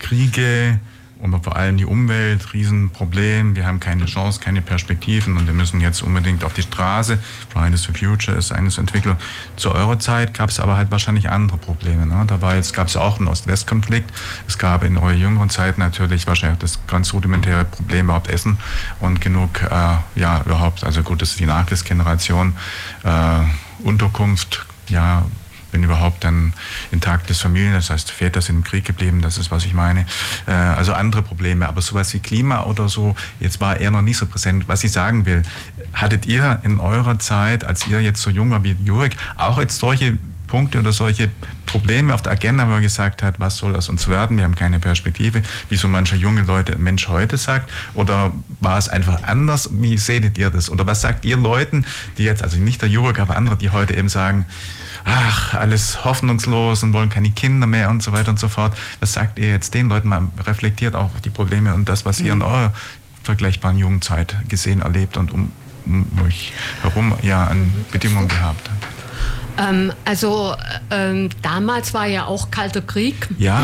Kriege und vor allem die Umwelt, Riesenproblem, wir haben keine Chance, keine Perspektiven und wir müssen jetzt unbedingt auf die Straße. Fridays for Future ist eine Entwicklung. Zu eurer Zeit gab es aber halt wahrscheinlich andere Probleme. Ne? Da jetzt gab es auch einen Ost-West-Konflikt. Es gab in eurer jüngeren Zeit natürlich wahrscheinlich das ganz rudimentäre Problem überhaupt Essen und genug, äh, ja überhaupt, also gut, das ist die Nachkriegsgeneration, äh, Unterkunft, ja, wenn überhaupt dann intaktes Familien, das heißt Väter sind im Krieg geblieben, das ist, was ich meine. Äh, also andere Probleme, aber sowas wie Klima oder so, jetzt war eher noch nicht so präsent. Was ich sagen will, hattet ihr in eurer Zeit, als ihr jetzt so jung war wie Jurek, auch jetzt solche Punkte oder solche Probleme auf der Agenda, wo er gesagt hat, was soll aus uns werden, wir haben keine Perspektive, wie so mancher junge Leute, Mensch heute sagt, oder war es einfach anders? Wie seht ihr das? Oder was sagt ihr Leuten, die jetzt, also nicht der Jurek, aber andere, die heute eben sagen, ach, alles hoffnungslos und wollen keine Kinder mehr und so weiter und so fort. Was sagt ihr jetzt den Leuten? Man reflektiert auch die Probleme und das, was ihr in eurer vergleichbaren Jugendzeit gesehen, erlebt und um, um euch herum ja an Bedingungen gehabt habt. Ähm, also ähm, damals war ja auch Kalter Krieg. Ja.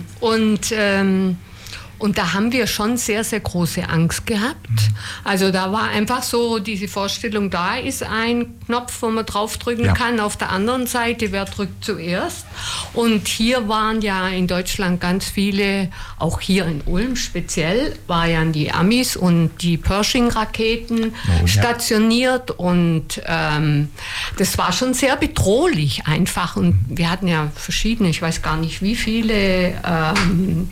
Und ähm, Und da haben wir schon sehr, sehr große Angst gehabt. Mhm. Also da war einfach so diese Vorstellung, da ist ein Knopf, wo man draufdrücken ja. kann. Auf der anderen Seite, wer drückt zuerst? Und hier waren ja in Deutschland ganz viele, auch hier in Ulm speziell, waren die Amis und die Pershing-Raketen oh, stationiert. Ja. Und ähm, das war schon sehr bedrohlich einfach. Und wir hatten ja verschiedene, ich weiß gar nicht wie viele ähm,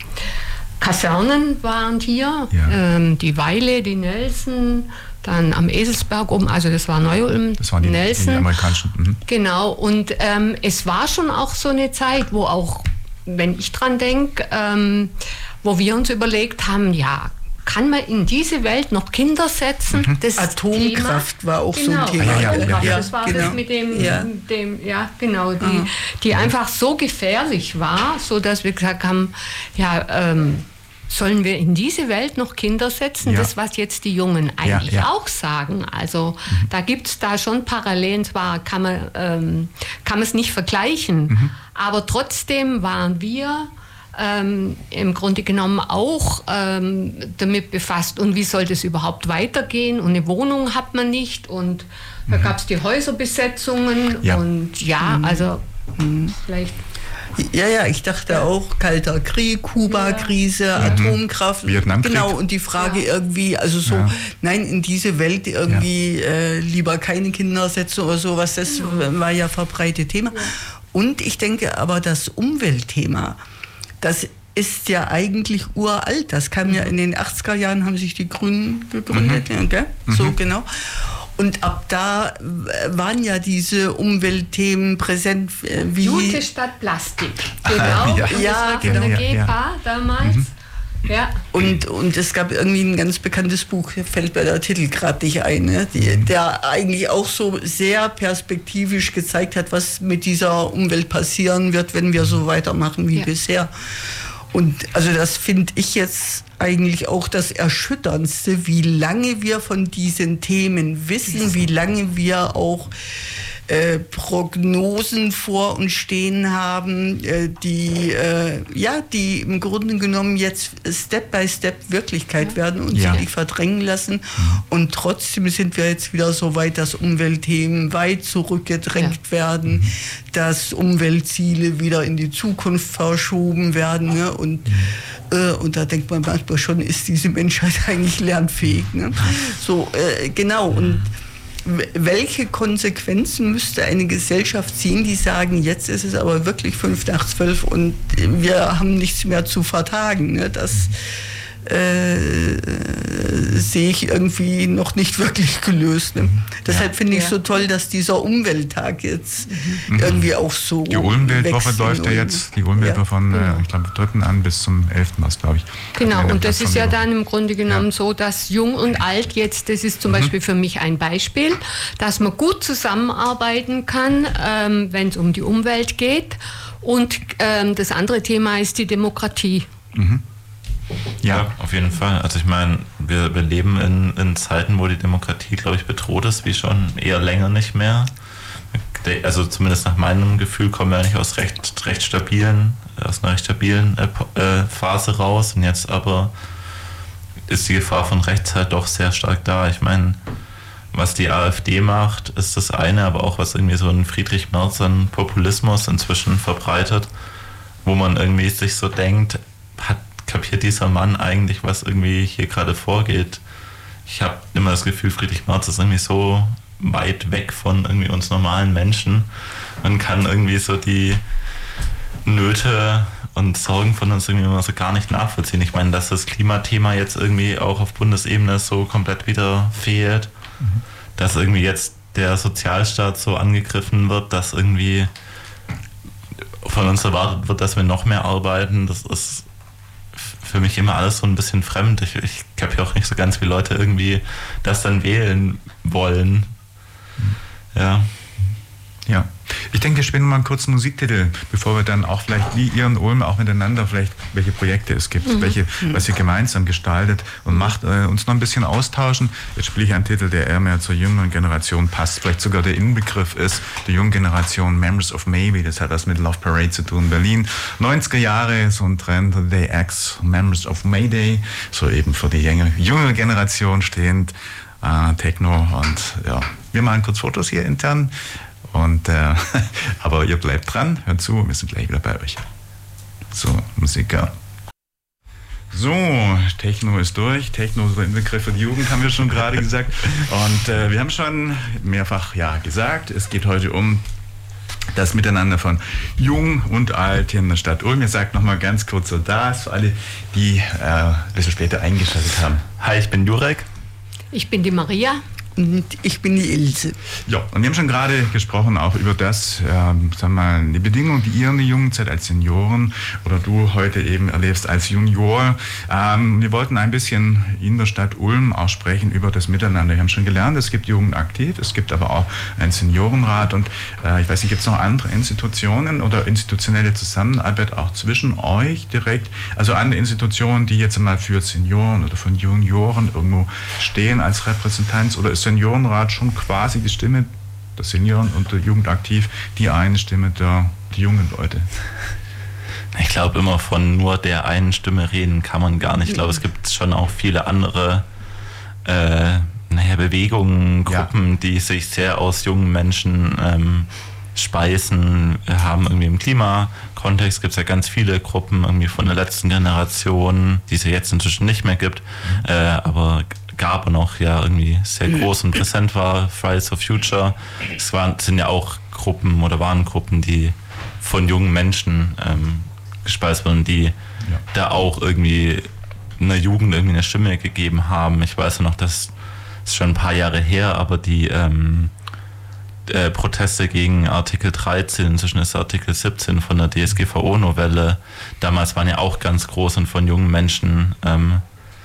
Kasernen waren hier, ja. ähm, die Weile, die Nelson, dann am Eselsberg oben, also das war Neu-Ulm, das waren die, Nelson. Die amerikanischen. Mhm. Genau, und ähm, es war schon auch so eine Zeit, wo auch, wenn ich dran denke, ähm, wo wir uns überlegt haben, ja, kann man in diese Welt noch Kinder setzen? Mhm. Das Atomkraft Thema, war auch genau, so ein Thema. Ja, ja, Atomkraft, ja, ja. das war genau. das mit dem, ja, dem, ja genau, die, die einfach so gefährlich war, so dass wir gesagt haben, ja, ähm, sollen wir in diese Welt noch Kinder setzen? Ja. Das, was jetzt die Jungen eigentlich ja, ja. auch sagen. Also mhm. da gibt es da schon Parallelen. Zwar kann man ähm, kann man es nicht vergleichen, mhm. aber trotzdem waren wir ähm, im Grunde genommen auch ähm, damit befasst. Und wie soll das überhaupt weitergehen? Und eine Wohnung hat man nicht. Und mhm. da gab es die Häuserbesetzungen. Ja. Und ja, also mhm. vielleicht... Ja, ja, ich dachte ja. auch, Kalter Krieg, Kuba-Krise, ja. Atomkraft. Vietnamkrieg. Genau, und die Frage ja. irgendwie, also so, ja. nein, in diese Welt irgendwie ja. äh, lieber keine Kinder setzen oder sowas, das ja. war ja verbreitet Thema. Ja. Und ich denke aber, das Umweltthema, das ist ja eigentlich uralt. Das kam mhm. ja in den achtziger Jahren, haben sich die Grünen gegründet, mhm. ja, gell? So mhm. genau. Und ab da waren ja diese Umweltthemen präsent. Wie Jute statt Plastik. Genau. Ja, ja das war genau. von der G P A ja. damals. Mhm. Ja. Und, und es gab irgendwie ein ganz bekanntes Buch, fällt bei der Titel gerade nicht ein, ne? Die, der eigentlich auch so sehr perspektivisch gezeigt hat, was mit dieser Umwelt passieren wird, wenn wir so weitermachen wie ja. bisher. Und also das finde ich jetzt eigentlich auch das Erschütterndste, wie lange wir von diesen Themen wissen, wie lange wir auch äh, Prognosen vor uns stehen haben, äh, die, äh, ja, die im Grunde genommen jetzt Step by Step Wirklichkeit ja. werden und ja. sich nicht verdrängen lassen. Mhm. Und trotzdem sind wir jetzt wieder so weit, dass Umweltthemen weit zurückgedrängt ja. werden, mhm. dass Umweltziele wieder in die Zukunft verschoben werden. Ne? Und, mhm. äh, und da denkt man manchmal schon, ist diese Menschheit eigentlich lernfähig? Ne? So, äh, genau. Und welche Konsequenzen müsste eine Gesellschaft ziehen, die sagen, jetzt ist es aber wirklich fünf nach zwölf und wir haben nichts mehr zu vertagen. Ne? Das äh, sehe ich irgendwie noch nicht wirklich gelöst. Ne? Deshalb ja. finde ich ja. so toll, dass dieser Umwelttag jetzt mhm. irgendwie auch so Die Umweltwoche läuft ja jetzt, die Umweltwoche ja. von, genau. ich glaube, dritten an bis zum elften März, glaube ich. Genau, und das ist ja dann im Grunde genommen ja. so, dass Jung und Alt jetzt, das ist zum mhm. Beispiel für mich ein Beispiel, dass man gut zusammenarbeiten kann, ähm, wenn es um die Umwelt geht. Und ähm, das andere Thema ist die Demokratie. Mhm. Ja. ja, auf jeden Fall. Also ich meine, wir, wir leben in, in Zeiten, wo die Demokratie, glaube ich, bedroht ist, wie schon eher länger nicht mehr. Also zumindest nach meinem Gefühl kommen wir eigentlich aus recht, recht stabilen, aus einer recht stabilen äh, Phase raus. Und jetzt aber ist die Gefahr von rechts halt doch sehr stark da. Ich meine, was die AfD macht, ist das eine, aber auch was irgendwie so ein Friedrich Merz an Populismus inzwischen verbreitet, wo man irgendwie sich so denkt, hat kapiert dieser Mann eigentlich, was irgendwie hier gerade vorgeht? Ich habe immer das Gefühl, Friedrich Merz ist irgendwie so weit weg von irgendwie uns normalen Menschen. Man kann irgendwie so die Nöte und Sorgen von uns irgendwie immer so gar nicht nachvollziehen. Ich meine, dass das Klimathema jetzt irgendwie auch auf Bundesebene so komplett wieder fehlt, mhm. dass irgendwie jetzt der Sozialstaat so angegriffen wird, dass irgendwie von uns erwartet wird, dass wir noch mehr arbeiten, das ist für mich immer alles so ein bisschen fremd. Ich, ich kapiere auch nicht so ganz, wie Leute irgendwie das dann wählen wollen. Ja. Ja. Ich denke, wir spielen mal einen kurzen Musiktitel, bevor wir dann auch vielleicht, wie ihr und Ulm, auch miteinander vielleicht, welche Projekte es gibt, mhm. welche, was ihr gemeinsam gestaltet und macht, äh, uns noch ein bisschen austauschen. Jetzt spiele ich einen Titel, der eher mehr zur jüngeren Generation passt, vielleicht sogar der Inbegriff ist, die jungen Generation, Members of Maybe, das hat was mit Love Parade zu tun, Berlin. neunziger Jahre, so ein Trend, Day X, Members of Mayday, so eben für die junge Generation stehend, äh, Techno und ja, wir machen kurz Fotos hier intern. Und, äh, aber ihr bleibt dran, hört zu, wir sind gleich wieder bei euch. So, Musiker. So, Techno ist durch. Techno ist der Inbegriff für die Jugend, haben wir schon gerade gesagt. Und äh, wir haben schon mehrfach ja gesagt, es geht heute um das Miteinander von Jung und Alt hier in der Stadt Ulm. Ihr sagt nochmal ganz kurz so da, für alle, die äh, ein bisschen später eingeschaltet haben. Hi, ich bin Jurek. Ich bin die Maria. Und ich bin die Ilse. Ja, und wir haben schon gerade gesprochen auch über das, ähm, sagen wir mal, die Bedingungen, die ihr in der jungen Zeit als Senioren oder du heute eben erlebst als Junior. Ähm, wir wollten ein bisschen in der Stadt Ulm auch sprechen über das Miteinander. Wir haben schon gelernt, es gibt Jugend aktiv, es gibt aber auch einen Seniorenrat und äh, ich weiß nicht, gibt es noch andere Institutionen oder institutionelle Zusammenarbeit auch zwischen euch direkt? Also andere Institutionen, die jetzt mal für Senioren oder von Junioren irgendwo stehen als Repräsentanz oder ist Seniorenrat schon quasi die Stimme der Senioren und der Jugend aktiv, die eine Stimme der, der jungen Leute? Ich glaube, immer von nur der einen Stimme reden kann man gar nicht. Ich glaube, es gibt schon auch viele andere äh, naja, Bewegungen, Gruppen, ja. die sich sehr aus jungen Menschen ähm, speisen. Wir haben irgendwie im Klimakontext gibt es ja ganz viele Gruppen irgendwie von der letzten Generation, die es ja jetzt inzwischen nicht mehr gibt, äh, aber gab und auch ja irgendwie sehr groß und präsent war, Fridays for Future. Es waren, sind ja auch Gruppen oder waren Gruppen, die von jungen Menschen ähm, gespeist wurden, die ja. da auch irgendwie in der Jugend irgendwie eine Stimme gegeben haben. Ich weiß ja noch, das ist schon ein paar Jahre her, aber die ähm, äh, Proteste gegen Artikel dreizehn, inzwischen ist Artikel siebzehn von der D S G V O-Novelle, damals waren ja auch ganz groß und von jungen Menschen ähm,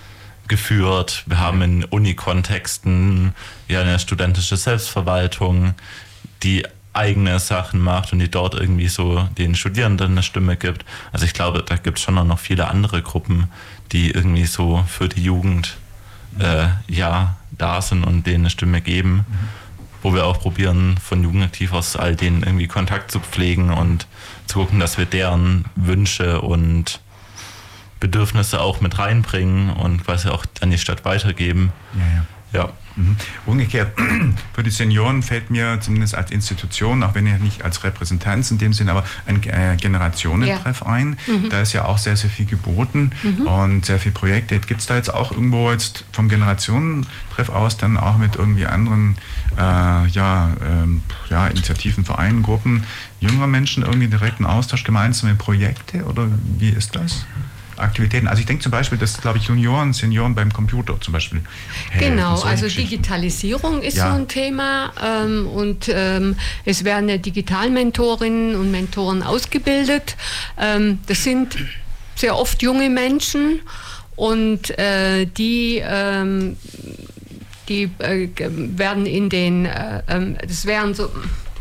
geführt. Wir haben in Uni-Kontexten ja eine studentische Selbstverwaltung, die eigene Sachen macht und die dort irgendwie so den Studierenden eine Stimme gibt. Also ich glaube, da gibt es schon noch viele andere Gruppen, die irgendwie so für die Jugend äh, ja da sind und denen eine Stimme geben. wo wir auch probieren, von Jugendaktiv aus all denen irgendwie Kontakt zu pflegen und zu gucken, dass wir deren Wünsche und Bedürfnisse auch mit reinbringen und quasi auch an die Stadt weitergeben. Ja, ja. Ja. Mhm. Umgekehrt, für die Senioren fällt mir zumindest als Institution, auch wenn ja nicht als Repräsentanz in dem Sinne, aber ein äh, Generationentreff ja. ein. Mhm. Da ist ja auch sehr, sehr viel geboten mhm. und sehr viel Projekte. Gibt es da jetzt auch irgendwo jetzt vom Generationentreff aus dann auch mit irgendwie anderen äh, ja, ähm, ja, Initiativen, Vereinen, Gruppen jüngerer Menschen irgendwie direkten Austausch, gemeinsame Projekte oder wie ist das? Aktivitäten. Also ich denke zum Beispiel, dass, glaube ich, Junioren, Senioren beim Computer zum Beispiel helfen. Genau, so also Digitalisierung ist ja. so ein Thema ähm, und ähm, es werden ja Digitalmentorinnen und Mentoren ausgebildet. Ähm, das sind sehr oft junge Menschen und äh, die ähm, die äh, werden in den, äh, äh, das wären so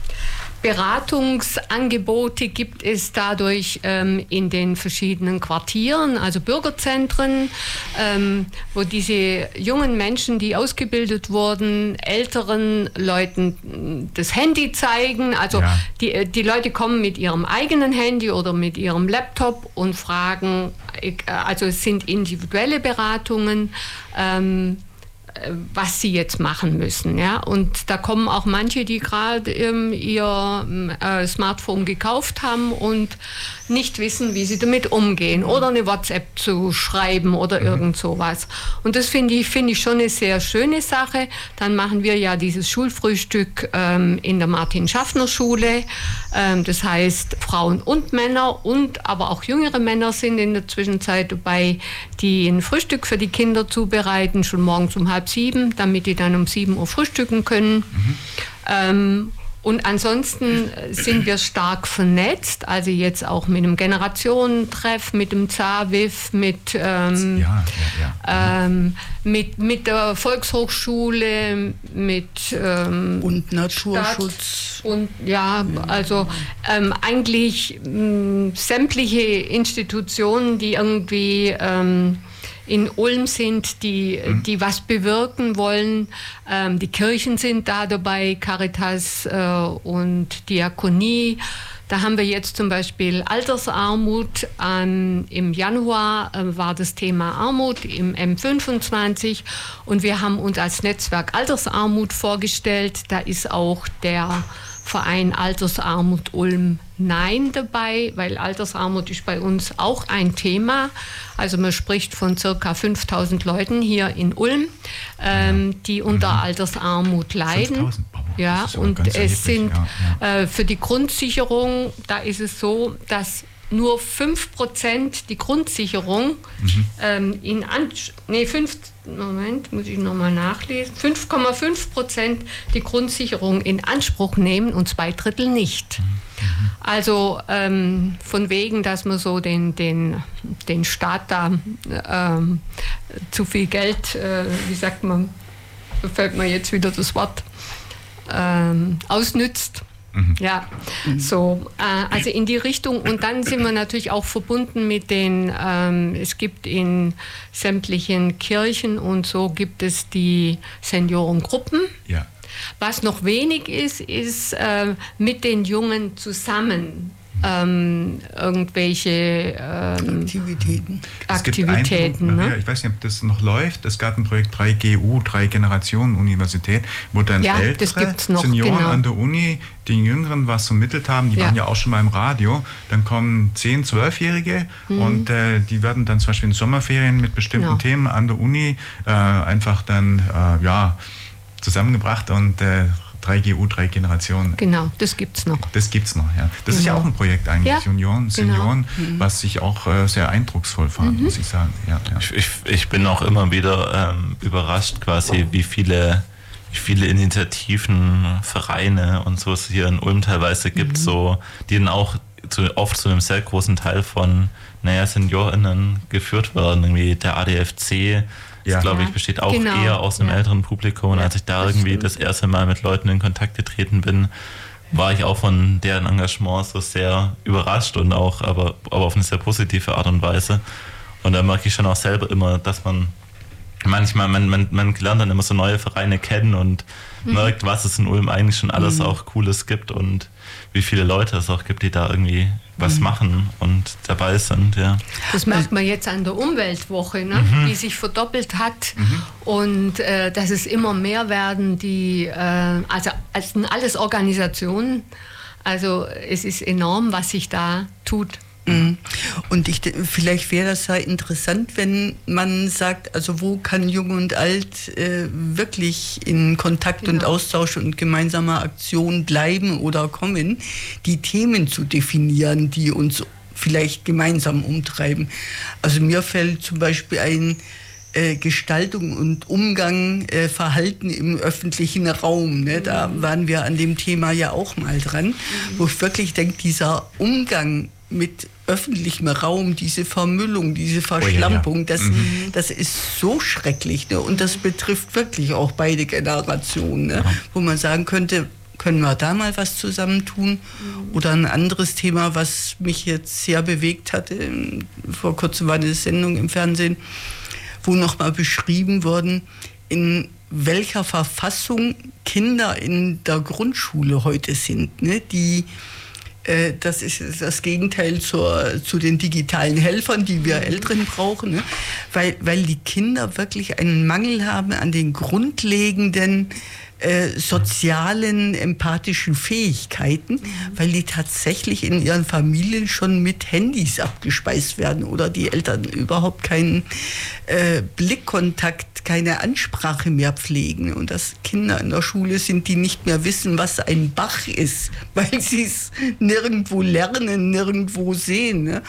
Beratungsangebote gibt es dadurch ähm, in den verschiedenen Quartieren, also Bürgerzentren, ähm, wo diese jungen Menschen, die ausgebildet wurden, älteren Leuten das Handy zeigen. Also ja. die, die Leute kommen mit ihrem eigenen Handy oder mit ihrem Laptop und fragen, also es sind individuelle Beratungen, ähm, was sie jetzt machen müssen. Ja? Und da kommen auch manche, die gerade ähm, ihr äh, Smartphone gekauft haben und nicht wissen, wie sie damit umgehen oder eine WhatsApp zu schreiben oder mhm. irgend sowas. Und das finde ich, finde ich schon eine sehr schöne Sache. Dann machen wir ja dieses Schulfrühstück ähm, in der Martin-Schaffner-Schule. Ähm, das heißt, Frauen und Männer und aber auch jüngere Männer sind in der Zwischenzeit dabei, die ein Frühstück für die Kinder zubereiten, schon morgens um halb sieben, damit die dann um sieben Uhr frühstücken können. Mhm. Ähm, Und ansonsten sind wir stark vernetzt, also jetzt auch mit einem Generationentreff, mit dem ZAWIF, mit, ähm, ja, ja, ja. Ähm, mit, mit der Volkshochschule, mit ähm, und Naturschutz. Stadt und ja, also ähm, eigentlich mh, sämtliche Institutionen, die irgendwie ähm, in Ulm sind, die, die was bewirken wollen. Ähm, die Kirchen sind da dabei, Caritas äh, und Diakonie. Da haben wir jetzt zum Beispiel Altersarmut. Ähm, Im Januar äh, war das Thema Armut im M fünfundzwanzig und wir haben uns als Netzwerk Altersarmut vorgestellt. Da ist auch der Verein Altersarmut Ulm Nein dabei, weil Altersarmut ist bei uns auch ein Thema. Also man spricht von circa fünftausend Leuten hier in Ulm, ähm, die unter mhm. Altersarmut leiden. fünftausend? Ja, und es sind ja, ja. Äh, für die Grundsicherung, da ist es so, dass nur fünf Prozent die Grundsicherung mhm. ähm, in Anspruch, nee, fünf, Moment, muss ich nochmal nachlesen, fünf Komma fünf Prozent die Grundsicherung in Anspruch nehmen und zwei Drittel nicht. Mhm. Also ähm, von wegen, dass man so den, den, den Staat da ähm, zu viel Geld, äh, wie sagt man, da fällt mir jetzt wieder das Wort, ähm, ausnützt. Mhm. Ja, so, äh, also in die Richtung. Und dann sind wir natürlich auch verbunden mit den, ähm, es gibt in sämtlichen Kirchen und so gibt es die Seniorengruppen. Ja. Was noch wenig ist, ist äh, mit den Jungen zusammen ähm, irgendwelche ähm, Aktivitäten. Aktivitäten. Ne? Ich weiß nicht, ob das noch läuft. Es gab ein Projekt drei G U, drei Generationen Universität, wo dann ja, ältere noch, Senioren genau. an der Uni den Jüngeren was vermittelt haben. Die ja. waren ja auch schon mal im Radio. Dann kommen zehn-, zwölfjährige mhm. und äh, die werden dann zum Beispiel in Sommerferien mit bestimmten genau. Themen an der Uni äh, einfach dann äh, ja, zusammengebracht und äh, drei G U, drei Generationen. Genau, das gibt's noch. Das gibt's noch, ja. Das genau. ist ja auch ein Projekt eigentlich, ja, Junioren, Senioren, genau. mhm. was ich auch äh, sehr eindrucksvoll fand, mhm. muss ich sagen. Ja, ja. Ich, ich bin auch immer wieder ähm, überrascht, quasi, wie viele, wie viele Initiativen, Vereine und so es hier in Ulm teilweise gibt, mhm. so, die dann auch zu, oft zu einem sehr großen Teil von, naja, SeniorInnen geführt werden. Irgendwie der A D F C, ja. das, glaube ich, besteht auch genau. eher aus einem ja. älteren Publikum. Und ja, als ich da irgendwie das, das erste Mal mit Leuten in Kontakt getreten bin, war ich auch von deren Engagement so sehr überrascht und auch, aber, aber auf eine sehr positive Art und Weise. Und da merke ich schon auch selber immer, dass man manchmal, man, man, man lernt dann immer so neue Vereine kennen und mhm. merkt, was es in Ulm eigentlich schon alles mhm. auch Cooles gibt und wie viele Leute es auch gibt, die da irgendwie was mhm. machen und dabei sind. Ja. Das merkt man jetzt an der Umweltwoche, ne? mhm. die sich verdoppelt hat mhm. und äh, dass es immer mehr werden, die, äh, also es sind alles Organisationen, also es ist enorm, was sich da tut. Und ich, vielleicht wäre das ja interessant, wenn man sagt, also wo kann Jung und Alt äh, wirklich in Kontakt genau. und Austausch und gemeinsamer Aktion bleiben oder kommen, die Themen zu definieren, die uns vielleicht gemeinsam umtreiben. Also mir fällt zum Beispiel ein, Äh, Gestaltung und Umgang, äh, Verhalten im öffentlichen Raum. Ne? Da waren wir an dem Thema ja auch mal dran, mhm. wo ich wirklich denke, dieser Umgang mit öffentlichem Raum, diese Vermüllung, diese Verschlampung, oh, ja, ja. Das, mhm. das ist so schrecklich. Ne? Und das betrifft wirklich auch beide Generationen, ne? Ja. Wo man sagen könnte, können wir da mal was zusammentun? Mhm. Oder ein anderes Thema, was mich jetzt sehr bewegt hatte, vor kurzem war eine Sendung im Fernsehen, wo nochmal beschrieben worden, in welcher Verfassung Kinder in der Grundschule heute sind. Ne? Die, äh, das ist das Gegenteil zur, zu den digitalen Helfern, die wir Älteren brauchen, ne? weil, weil die Kinder wirklich einen Mangel haben an den grundlegenden Äh, sozialen, empathischen Fähigkeiten, weil die tatsächlich in ihren Familien schon mit Handys abgespeist werden oder die Eltern überhaupt keinen äh, Blickkontakt, keine Ansprache mehr pflegen und dass Kinder in der Schule sind, die nicht mehr wissen, was ein Bach ist, weil sie es nirgendwo lernen, nirgendwo sehen. Ne?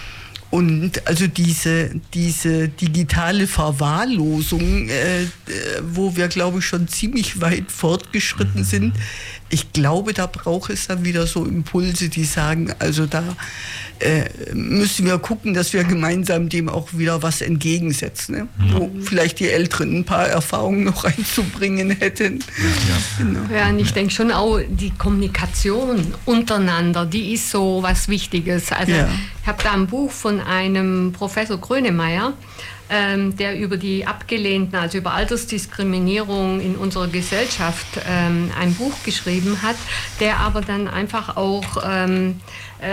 Und also diese, diese digitale Verwahrlosung, äh, wo wir, glaube ich, schon ziemlich weit fortgeschritten sind, ich glaube, da braucht es dann wieder so Impulse, die sagen, also da äh, müssen wir gucken, dass wir gemeinsam dem auch wieder was entgegensetzen. Ne? Ja. Wo vielleicht die Älteren ein paar Erfahrungen noch einzubringen hätten. Ja, genau. Ja, und ich denke schon auch, die Kommunikation untereinander, die ist so was Wichtiges. Also ja. Ich habe da ein Buch von einem Professor Grönemeyer, ähm, der über die abgelehnten, also über Altersdiskriminierung in unserer Gesellschaft ähm, ein Buch geschrieben hat, der aber dann einfach auch ähm,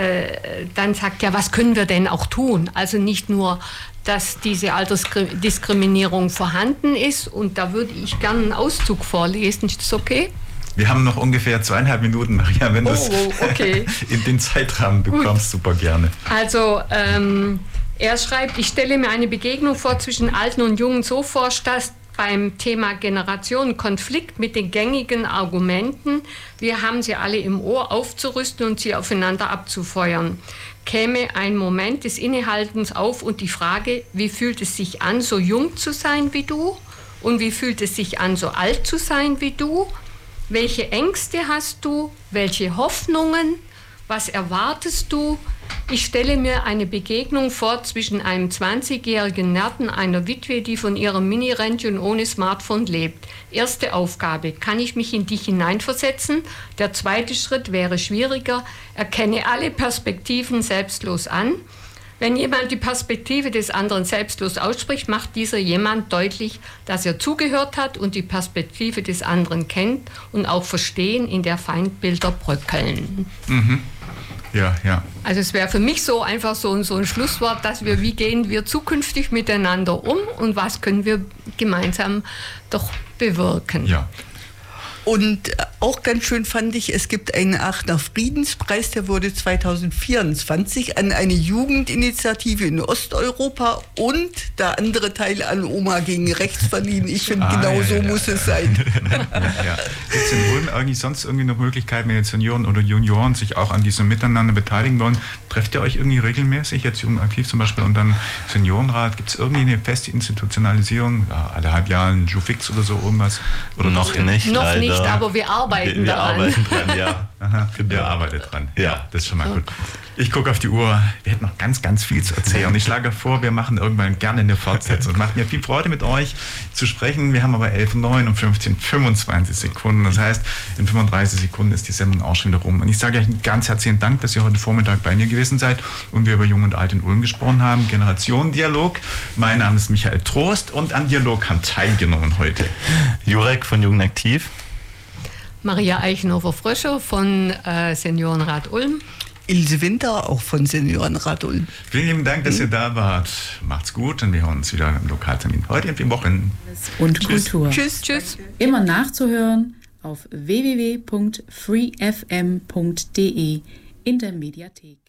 äh, dann sagt, ja, was können wir denn auch tun? Also nicht nur, dass diese Altersdiskriminierung vorhanden ist und da würde ich gerne einen Auszug vorlesen, ist das okay? Wir haben noch ungefähr zweieinhalb Minuten, Maria, wenn du es oh, okay. in den Zeitrahmen bekommst, Gut. super gerne. Also, ähm, er schreibt, ich stelle mir eine Begegnung vor zwischen Alten und Jungen so vor, dass beim Thema Generationenkonflikt mit den gängigen Argumenten, wir haben sie alle im Ohr, aufzurüsten und sie aufeinander abzufeuern. Käme ein Moment des Innehaltens auf und die Frage, wie fühlt es sich an, so jung zu sein wie du? Und wie fühlt es sich an, so alt zu sein wie du? Welche Ängste hast du? Welche Hoffnungen? Was erwartest du? Ich stelle mir eine Begegnung vor zwischen einem zwanzigjährigen Nerden, einer Witwe, die von ihrem Mini-Rentchen ohne Smartphone lebt. Erste Aufgabe, kann ich mich in dich hineinversetzen? Der zweite Schritt wäre schwieriger, erkenne alle Perspektiven selbstlos an. Wenn jemand die Perspektive des anderen selbstlos ausspricht, macht dieser jemand deutlich, dass er zugehört hat und die Perspektive des anderen kennt und auch verstehen, in der Feindbilder bröckeln. Mhm. Ja, ja. Also es wäre für mich so einfach so, so ein Schlusswort, dass wir, wie gehen wir zukünftig miteinander um und was können wir gemeinsam doch bewirken. Ja. Und auch ganz schön fand ich, es gibt einen Aachener Friedenspreis, der wurde zweitausendvierundzwanzig an eine Jugendinitiative in Osteuropa und der andere Teil an Oma gegen Rechts verliehen. Ich finde, ah, genau ja, so ja, muss ja. es sein. Ja, ja. Gibt es in Ulm eigentlich sonst irgendwie noch Möglichkeiten, wenn jetzt Senioren oder Junioren sich auch an diesem Miteinander beteiligen wollen? Trefft ihr euch irgendwie regelmäßig, jetzt Jugendaktiv zum Beispiel und dann Seniorenrat? Gibt es irgendwie eine feste Institutionalisierung? Ja, alle halb Jahre ein Jufix oder so irgendwas? Oder noch nicht, noch leider. nicht. nicht, aber wir arbeiten wir, wir daran. Arbeiten dran, ja. Aha, ihr arbeitet dran. Ja. Das ist schon mal gut. Ich gucke auf die Uhr. Wir hätten noch ganz, ganz viel zu erzählen. Und ich schlage vor, wir machen irgendwann gerne eine Fortsetzung. Es macht mir viel Freude, mit euch zu sprechen. Wir haben aber elf, neun und fünfzehn, fünfundzwanzig Sekunden. Das heißt, in fünfunddreißig Sekunden ist die Sendung auch schon wieder rum. Und ich sage euch einen ganz herzlichen Dank, dass ihr heute Vormittag bei mir gewesen seid und wir über Jung und Alt in Ulm gesprochen haben. Generationendialog. Mein Name ist Michael Trost und an Dialog haben teilgenommen heute Jurek von Jugend Aktiv. Maria Eichenhofer-Fröschow von äh, Seniorenrat Ulm. Ilse Winter, auch von Seniorenrat Ulm. Vielen lieben Dank, dass ihr da wart. Macht's gut und wir hören uns wieder im Lokaltermin heute in vier Wochen. Und Tschüss. Kultur. Tschüss, tschüss. Immer nachzuhören auf w w w punkt free f m punkt d e in der Mediathek.